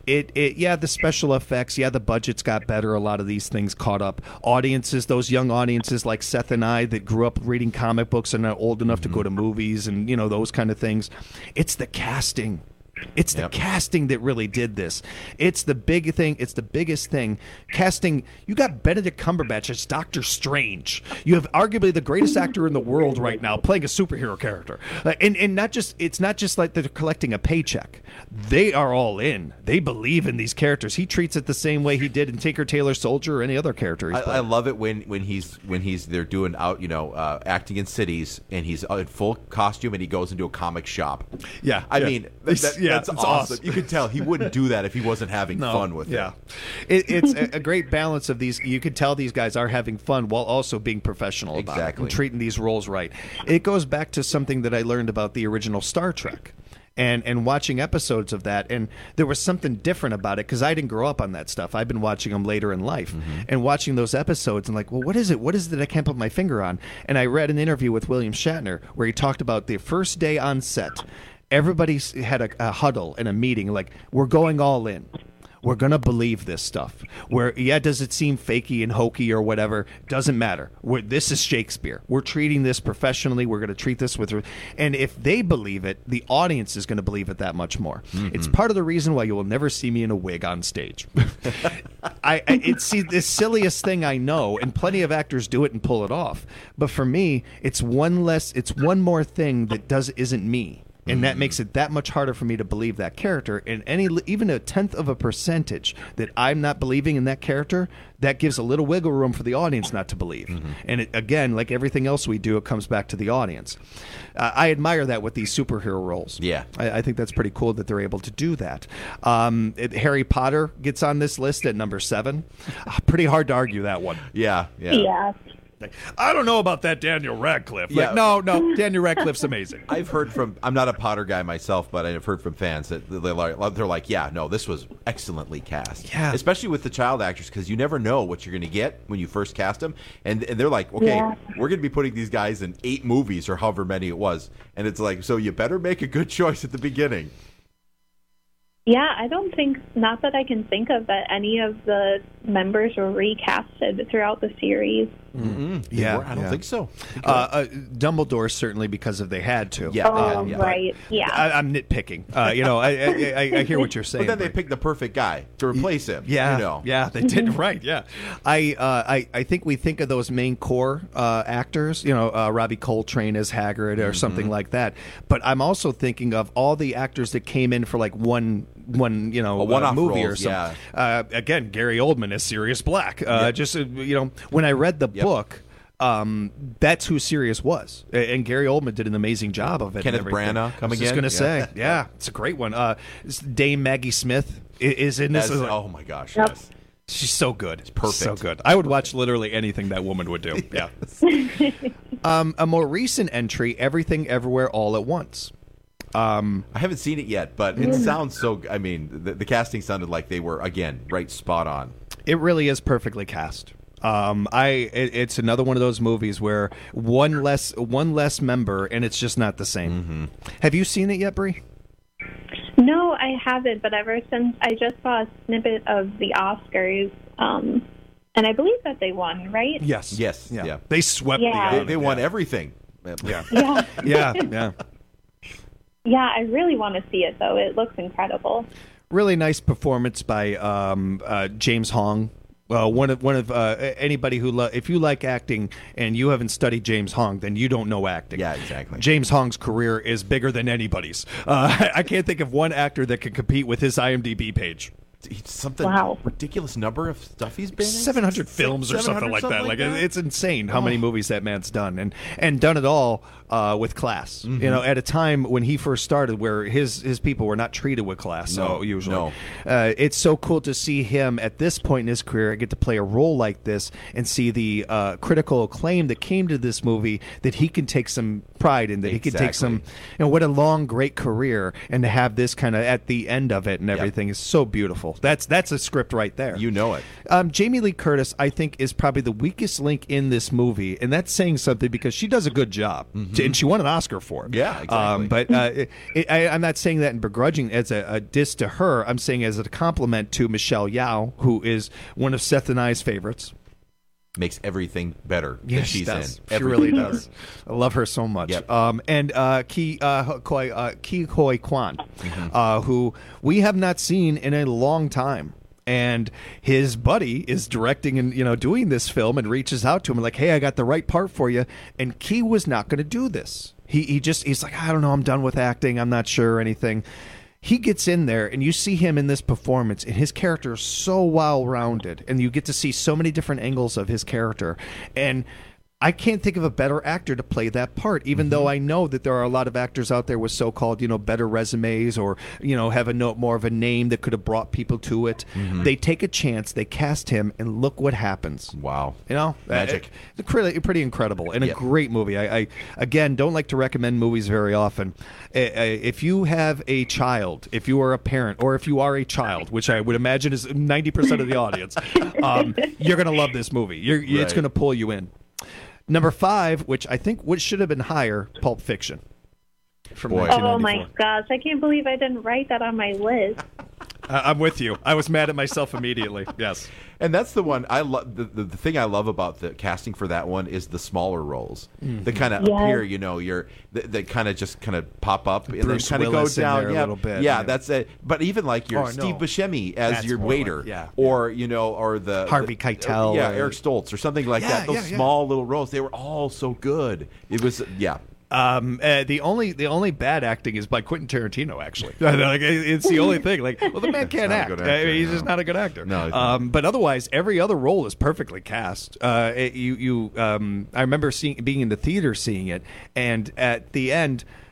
The special effects, the budgets got better, a lot of these things caught up. Audiences, those young audiences like Seth and I that grew up reading comic books and are old enough to go to movies and, those kind of things. It's the casting. It's the casting that really did this. It's the big thing. It's the biggest thing. Casting, you got Benedict Cumberbatch as Doctor Strange. You have arguably the greatest actor in the world right now playing a superhero character. And it's not just like they're collecting a paycheck. They are all in. They believe in these characters. He treats it the same way he did in Tinker Tailor Soldier or any other character he's played. I love it when they're doing acting in cities and he's in full costume and he goes into a comic shop. Yeah. I mean, that's awesome. You could tell he wouldn't do that if he wasn't having fun with it. It's a great balance of these. You could tell these guys are having fun while also being professional about it and treating these roles right. It goes back to something that I learned about the original Star Trek. And watching episodes of that, and there was something different about it because I didn't grow up on that stuff. I've been watching them later in life, and watching those episodes and like, well, what is it? What is it that I can't put my finger on? And I read an interview with William Shatner where he talked about the first day on set. Everybody had a huddle and a meeting like, we're going all in. We're going to believe this stuff. Does it seem fakey and hokey or whatever? Doesn't matter. This is Shakespeare. We're treating this professionally. We're going to treat this with... And if they believe it, the audience is going to believe it that much more. It's part of the reason why you will never see me in a wig on stage. It's the silliest thing I know, and plenty of actors do it and pull it off. But for me, it's one more thing that isn't me. And that makes it that much harder for me to believe that character. And even a 1/10 of a percentage that I'm not believing in that character, that gives a little wiggle room for the audience not to believe. And again, like everything else we do, it comes back to the audience. I admire that with these superhero roles. Yeah. I think that's pretty cool that they're able to do that. Harry Potter gets on this list at number 7. Pretty hard to argue that one. Yeah. I don't know about that Daniel Radcliffe. Yeah. No, Daniel Radcliffe's amazing. I've heard from, I'm not a Potter guy myself, but I've heard from fans that they're like, yeah, no, this was excellently cast. Yeah. Especially with the child actors, because you never know what you're going to get when you first cast them. And they're like, okay, we're going to be putting these guys in 8 movies or however many it was. And it's like, so you better make a good choice at the beginning. Yeah, I don't think, not that I can think of, that any of the members were recasted throughout the series. Yeah, I don't think so. Dumbledore certainly, because of they had to. Right. Yeah. I'm nitpicking. I hear what you're saying. But then they picked the perfect guy to replace him. Yeah, you know. Yeah, they did right. Yeah, I think we think of those main core actors. Robbie Coltrane as Hagrid or something like that. But I'm also thinking of all the actors that came in for like one one-off movie roles, or something. Again, Gary Oldman as Sirius Black. Just when I read the book. That's who Sirius was, and Gary Oldman did an amazing job of it. Kenneth Branagh coming in. I was just going to say, it's a great one. Dame Maggie Smith is in this. Oh my gosh, yes. She's so good. It's perfect. So good. I would watch literally anything that woman would do. Yeah. A more recent entry, Everything Everywhere All at Once. I haven't seen it yet, but it sounds so. I mean, the casting sounded like they were again right spot on. It really is perfectly cast. It's another one of those movies where one less member, and it's just not the same. Have you seen it yet, Brie? No, I haven't. But ever since I just saw a snippet of the Oscars, and I believe that they won, right? Yes. Yeah. They swept the Oscars. They won everything. Yeah. Yeah, I really want to see it, though. It looks incredible. Really nice performance by James Hong. One of anybody who if you like acting and you haven't studied James Hong, then you don't know acting. Yeah, exactly. James Hong's career is bigger than anybody's. I can't think of one actor that can compete with his IMDb page. Something ridiculous number of stuff he's been in. 700 films or something like that. Like it's insane how many movies that man's done, and done it all with class. At a time when he first started, where his people were not treated with class. Usually, it's so cool to see him at this point in his career get to play a role like this and see the critical acclaim that came to this movie. That he can take some pride in. That he can take some. What a long, great career, and to have this kind of at the end of it and everything is so beautiful. That's a script right there. You know it. Jamie Lee Curtis, I think, is probably the weakest link in this movie, and that's saying something because she does a good job, and she won an Oscar for it. Yeah, exactly. But I'm not saying that in begrudging as a diss to her. I'm saying as a compliment to Michelle Yeoh, who is one of Seth and I's favorites. Makes everything better that she's in. She really does. I love her so much. Yep. And Ke Huy Quan, who we have not seen in a long time. And his buddy is directing and doing this film and reaches out to him like, hey, I got the right part for you. And Ke was not going to do this. He's like, I don't know, I'm done with acting. I'm not sure or anything. He gets in there, and you see him in this performance, and his character is so well-rounded, and you get to see so many different angles of his character. And I can't think of a better actor to play that part, even though I know that there are a lot of actors out there with so-called, better resumes or, have more of a name that could have brought people to it. They take a chance, they cast him, and look what happens. Wow. Magic. Pretty incredible and a great movie. I again, don't like to recommend movies very often. If you have a child, if you are a parent, or if you are a child, which I would imagine is 90% of the audience, you're going to love this movie. It's going to pull you in. Number 5, which I think should have been higher, Pulp Fiction. From 1994. Oh my gosh, I can't believe I didn't write that on my list. I'm with you. I was mad at myself immediately. Yes. And that's the one I love. The thing I love about the casting for that one is the smaller roles that kind of appear. That kind of just pop up and Bruce then kind of go Willis down a little bit. Yeah, that's it. But even like your Steve Buscemi as That's your more waiter, or the Harvey Keitel, Eric Stoltz or something like that. Those small little roles, they were all so good. It was The only bad acting is by Quentin Tarantino. Actually, it's the only thing. The man can't act. He's just not a good actor. No, but otherwise, every other role is perfectly cast. I remember being in the theater seeing it, and at the end,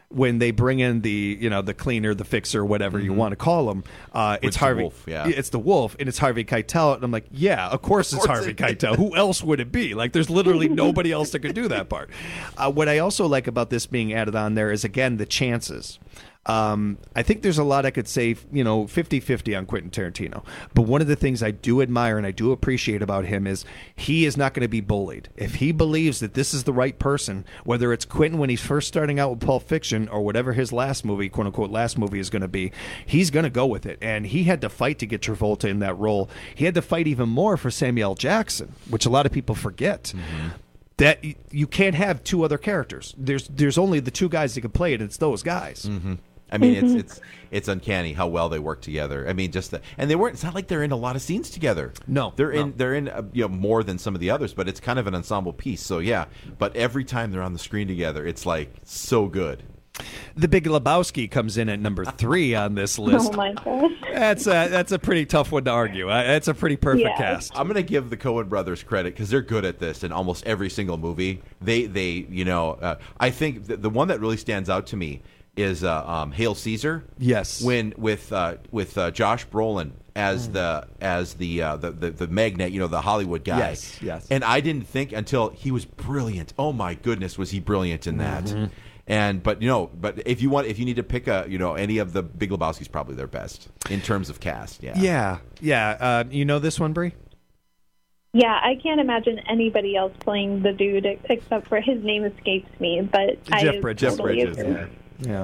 when they bring in the cleaner, the fixer, whatever you want to call him, it's Harvey. Wolf, yeah. It's the Wolf, and it's Harvey Keitel. And I'm like, yeah, of course it's Harvey Keitel. Who else would it be? Like, there's literally nobody else that could do that part. What I also like about this being added on there is, again, the chances. I think there's a lot I could say, 50-50 on Quentin Tarantino. But one of the things I do admire and I do appreciate about him is he is not going to be bullied. If he believes that this is the right person, whether it's Quentin when he's first starting out with Pulp Fiction or whatever his last movie, quote-unquote last movie is going to be, he's going to go with it. And he had to fight to get Travolta in that role. He had to fight even more for Samuel L. Jackson, which a lot of people forget. That you can't have two other characters. There's only the two guys that can play it, and it's those guys. I mean, it's uncanny how well they work together. I mean, and they weren't. It's not like they're in a lot of scenes together. No, they're in more than some of the others, but it's kind of an ensemble piece. So yeah, but every time they're on the screen together, it's like so good. The Big Lebowski comes in at number 3 on this list. Oh my gosh, that's a pretty tough one to argue. That's a pretty perfect cast. I'm going to give the Coen brothers credit because they're good at this in almost every single movie. I think the one that really stands out to me is Hail Caesar. Yes. When with Josh Brolin as the magnate, the Hollywood guy. Yes. And I didn't think until he was brilliant. Oh my goodness, was he brilliant in that? But if you need to pick any of the Big Lebowski's probably their best in terms of cast. Yeah. You know this one, Brie? Yeah, I can't imagine anybody else playing the dude except for his name escapes me, but Jeff Bridges. Yeah.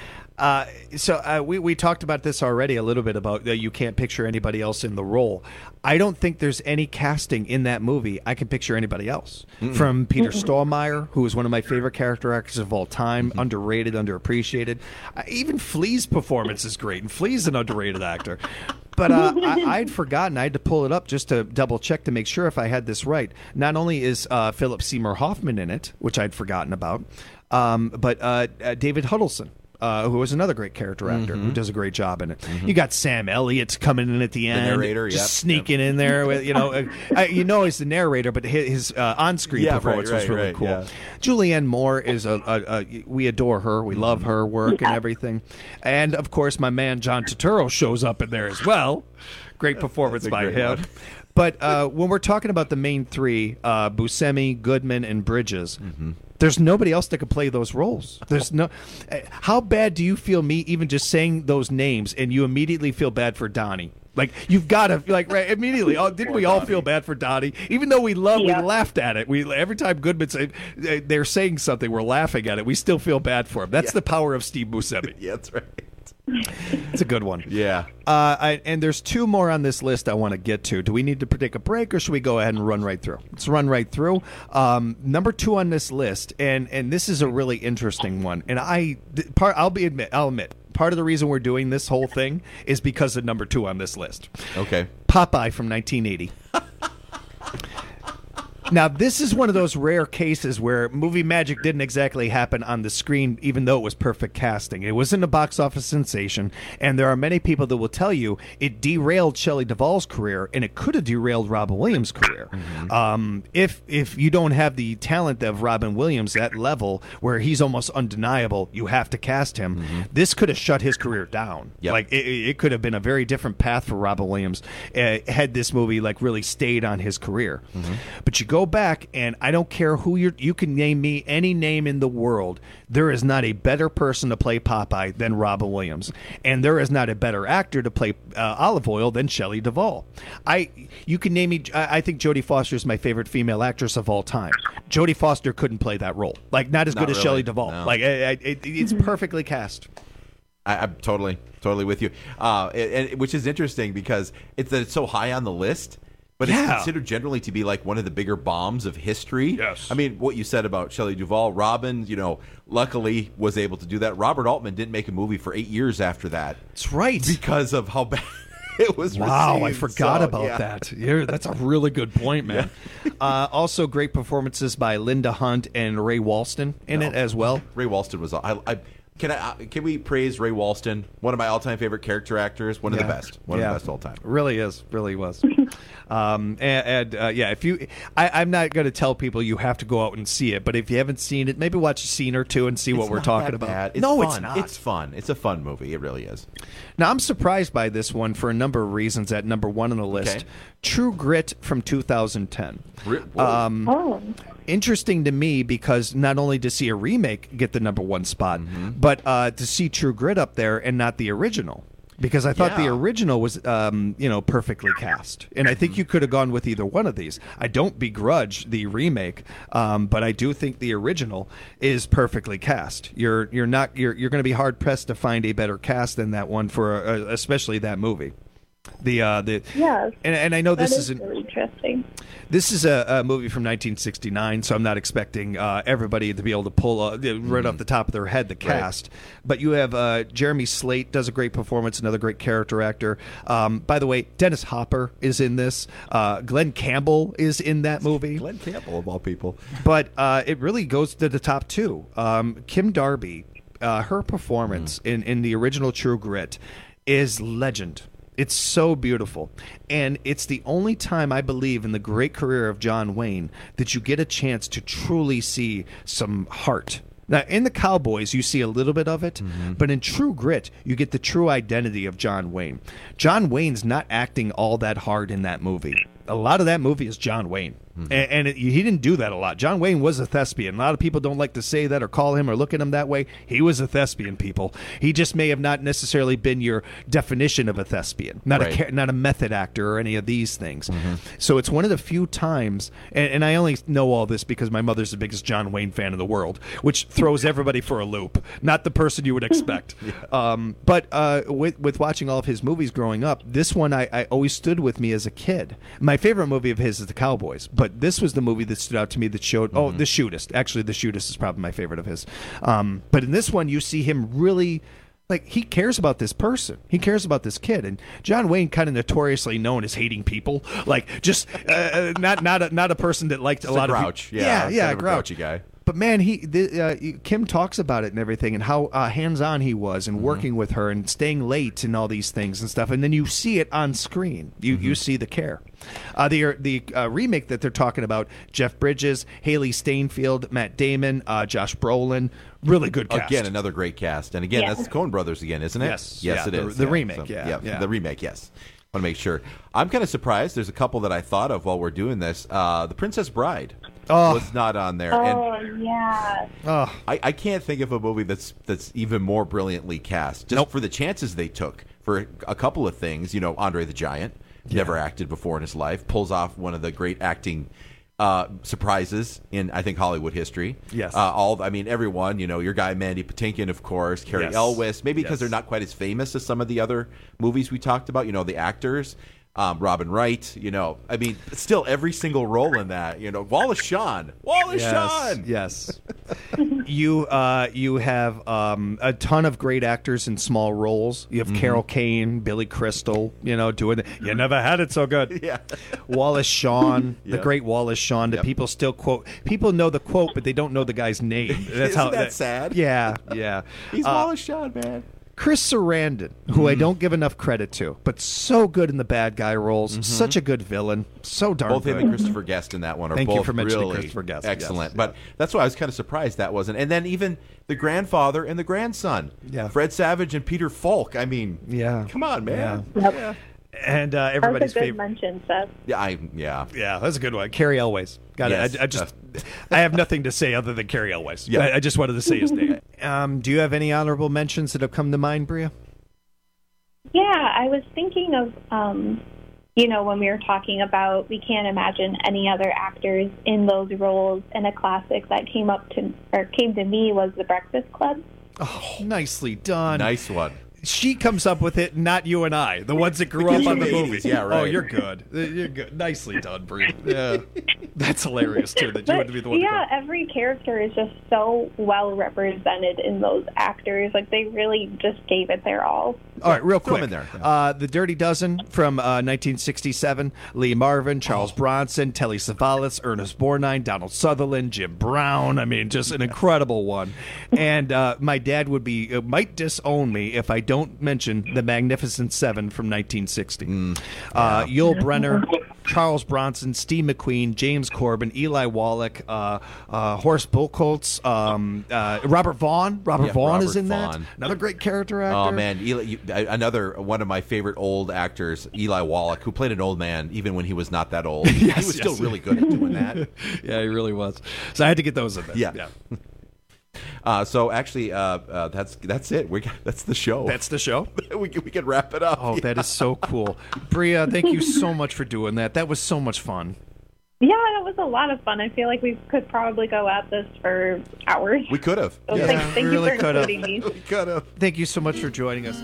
So we talked about this already a little bit about you can't picture anybody else in the role. I don't think there's any casting in that movie I can picture anybody else. From Peter Stormare, who is one of my favorite character actors of all time, underrated, underappreciated. Even Flea's performance is great, and Flea's an underrated actor. But I'd forgotten. I had to pull it up just to double check to make sure if I had this right. Not only is Philip Seymour Hoffman in it, which I'd forgotten about, but David Huddleston, who was another great character actor who does a great job in it. You got Sam Elliott coming in at the end, narrator, just sneaking in there with he's the narrator, but his on-screen performance was really cool. Yeah. Julianne Moore is we adore her, we love her work and everything, and of course my man John Turturro shows up in there as well. Great performance by him. But when we're talking about the main three, Buscemi, Goodman, and Bridges. There's nobody else that could play those roles. There's no. How bad do you feel me even just saying those names, and you immediately feel bad for Donnie? Like you've got to right immediately. Didn't we all feel bad for Donnie? Even though we laughed at it. Every time Goodman said they're saying something, we're laughing at it. We still feel bad for him. That's the power of Steve Buscemi. Yeah, that's right. It's a good one. Yeah. And there's 2 more on this list I want to get to. Do we need to take a break, or should we go ahead and run right through? Let's run right through. Number 2 on this list, and this is a really interesting one. And I'll admit, part of the reason we're doing this whole thing is because of number 2 on this list. Okay. Popeye from 1980. Now, this is one of those rare cases where movie magic didn't exactly happen on the screen, even though it was perfect casting. It wasn't a box office sensation, and there are many people that will tell you it derailed Shelley Duvall's career, and it could have derailed Robin Williams' career. If you don't have the talent of Robin Williams at level, where he's almost undeniable, you have to cast him, this could have shut his career down. Yep. Like, it could have been a very different path for Robin Williams had this movie really stayed on his career. But you go back, and I don't care who you can name me any name in the world. There is not a better person to play Popeye than Robin Williams, and there is not a better actor to play Olive Oyl than Shelley Duvall. You can name me. I think Jodie Foster is my favorite female actress of all time. Jodie Foster couldn't play that role. Not as good as Shelley Duvall. No. It's perfectly cast. I'm totally with you. Which is interesting because it's so high on the list. But it's considered generally to be one of the bigger bombs of history. Yes. I mean, what you said about Shelley Duvall, Robin, luckily was able to do that. Robert Altman didn't make a movie for 8 years after that. That's right. Because of how bad it was received. I forgot about that. That's a really good point, man. Also, great performances by Linda Hunt and Ray Walston in it as well. Ray Walston was... Can we praise Ray Walston? One of my all-time favorite character actors. One of the best. One of the best all time. Really is. Really was. If you, I'm not going to tell people you have to go out and see it, but if you haven't seen it, maybe watch a scene or two and see what we're talking about. It's no, fun. it's not. It's fun. It's a fun movie. It really is. Now, I'm surprised by this one for a number of reasons. At number one on the list, Okay. True Grit from 2010. Whoa. Interesting to me because not only to see a remake get the number one spot, but to see True Grit up there and not the original. Because I thought the original was, perfectly cast, and I think you could have gone with either one of these. I don't begrudge the remake, but I do think the original is perfectly cast. You're going to be hard pressed to find a better cast than that one for especially that movie. Yes, and I know this that isn't really interesting. This is a movie from 1969, so I'm not expecting everybody to be able to pull right off the top of their head the cast. Right. But you have Jeremy Slate does a great performance, another great character actor. By the way, Dennis Hopper is in this. Glenn Campbell is in that movie. Glenn Campbell, of all people. But it really goes to the top two. Kim Darby, her performance in the original True Grit is legend. It's so beautiful. And it's the only time, I believe, in the great career of John Wayne that you get a chance to truly see some heart. Now, in the Cowboys, you see a little bit of it, but in True Grit, you get the true identity of John Wayne. John Wayne's not acting all that hard in that movie. A lot of that movie is John Wayne. And he didn't do that a lot. John Wayne was a thespian. A lot of people don't like to say that or call him or look at him that way. He was a thespian, people. He just may have not necessarily been your definition of a thespian, not a method actor or any of these things. So it's one of the few times, and I only know all this because my mother's the biggest John Wayne fan in the world, which throws everybody for a loop. Not the person you would expect. But with watching all of his movies growing up, this one I always stood with me as a kid. My favorite movie of his is The Cowboys, but this was the movie that stood out to me that showed, The Shootist. Actually, The Shootist is probably my favorite of his. But in this one, you see him really, he cares about this person. He cares about this kid. And John Wayne, kind of notoriously known as hating people, not a person that liked a lot grouch. of people. Yeah, a grouchy guy. But man, Kim talks about it and everything, and how hands-on he was, and working with her, and staying late, and all these things and stuff. And then you see it on screen. You see the care. The remake that they're talking about: Jeff Bridges, Haley Steinfeld, Matt Damon, Josh Brolin. Really good cast. Again, another great cast. And again, that's the Coen Brothers again, isn't it? Yes, it is. The remake. So, the remake. Yes. Want to make sure. I'm kind of surprised. There's a couple that I thought of while we're doing this. The Princess Bride was not on there. I can't think of a movie that's even more brilliantly cast. Just for the chances they took for a couple of things. Andre the Giant, never acted before in his life, pulls off one of the great acting surprises in, I think, Hollywood history. Yes. Everyone, your guy Mandy Patinkin, of course, Carrie Elwes, maybe because they're not quite as famous as some of the other movies we talked about, the actors. Robin Wright, still every single role in that, Wallace Shawn. Yes. You have a ton of great actors in small roles. You have Carol Kane, Billy Crystal, doing it. You never had it so good. Yeah. Wallace Shawn, the great Wallace Shawn, that people still quote. People know the quote, but they don't know the guy's name. That's Isn't that sad? Yeah. He's Wallace Shawn, man. Chris Sarandon, who I don't give enough credit to, but so good in the bad guy roles, such a good villain, so darn both good. Both him and Christopher Guest in that one are Thank both you for mentioning really Christopher Guest. Excellent. Yes, but that's why I was kind of surprised that wasn't. And then even the grandfather and the grandson, Fred Savage and Peter Falk. I mean, come on, man. Yeah. And everybody's that's a good favorite mention, Seth. Yeah, that's a good one. Carrie Elwes. Got Yes. it. I have nothing to say other than Carrie Elwes. Yeah. I just wanted to say his name. Do you have any honorable mentions that have come to mind, Bria? Yeah, I was thinking of, when we were talking about we can't imagine any other actors in those roles, and a classic that came to me was The Breakfast Club. Oh, nicely done. Nice one. She comes up with it, not you and I, the ones that grew up on the movies. Yeah, right. Oh, you're good. You're good. Nicely done, Brie. Yeah, that's hilarious too. That you would be the one. Yeah, every character is just so well represented in those actors. They really just gave it their all. All right, real quick. In there. The Dirty Dozen from 1967. Lee Marvin, Charles Bronson, Telly Savalas, Ernest Borgnine, Donald Sutherland, Jim Brown. Just an incredible one. And my dad might disown me if I don't mention the Magnificent Seven from 1960. Yul Brynner, Charles Bronson, Steve McQueen, James Corbin, Eli Wallach, Horace Buchholz, Robert Vaughn. Robert is in that. Another great character actor. Oh man, another one of my favorite old actors, Eli Wallach, who played an old man even when he was not that old. He was still really good at doing that. Yeah, he really was. So I had to get those in there. Yeah. So actually, that's it. That's the show. That's the show. we can wrap it up. Oh, that is so cool, Bria. Thank you so much for doing that. That was so much fun. Yeah, that was a lot of fun. I feel like we could probably go at this for hours. We could have. So thank you really for including me. We could have. Thank you so much for joining us.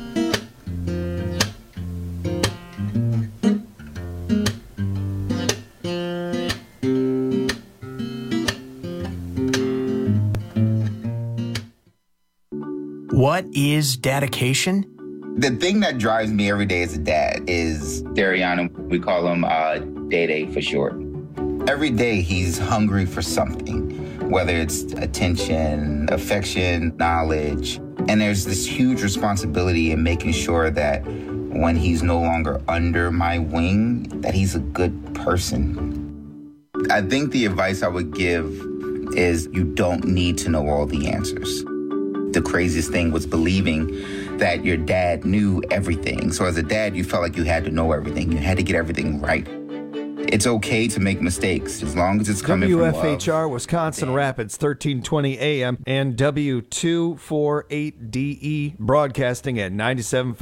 What is dedication? The thing that drives me every day as a dad is Dariana. We call him Day for short. Every day he's hungry for something, whether it's attention, affection, knowledge. And there's this huge responsibility in making sure that when he's no longer under my wing, that he's a good person. I think the advice I would give is you don't need to know all the answers. The craziest thing was believing that your dad knew everything. So as a dad, you felt like you had to know everything. You had to get everything right. It's okay to make mistakes as long as it's coming from love. WFHR, Wisconsin Rapids, 1320 AM and W248DE, broadcasting at 97.5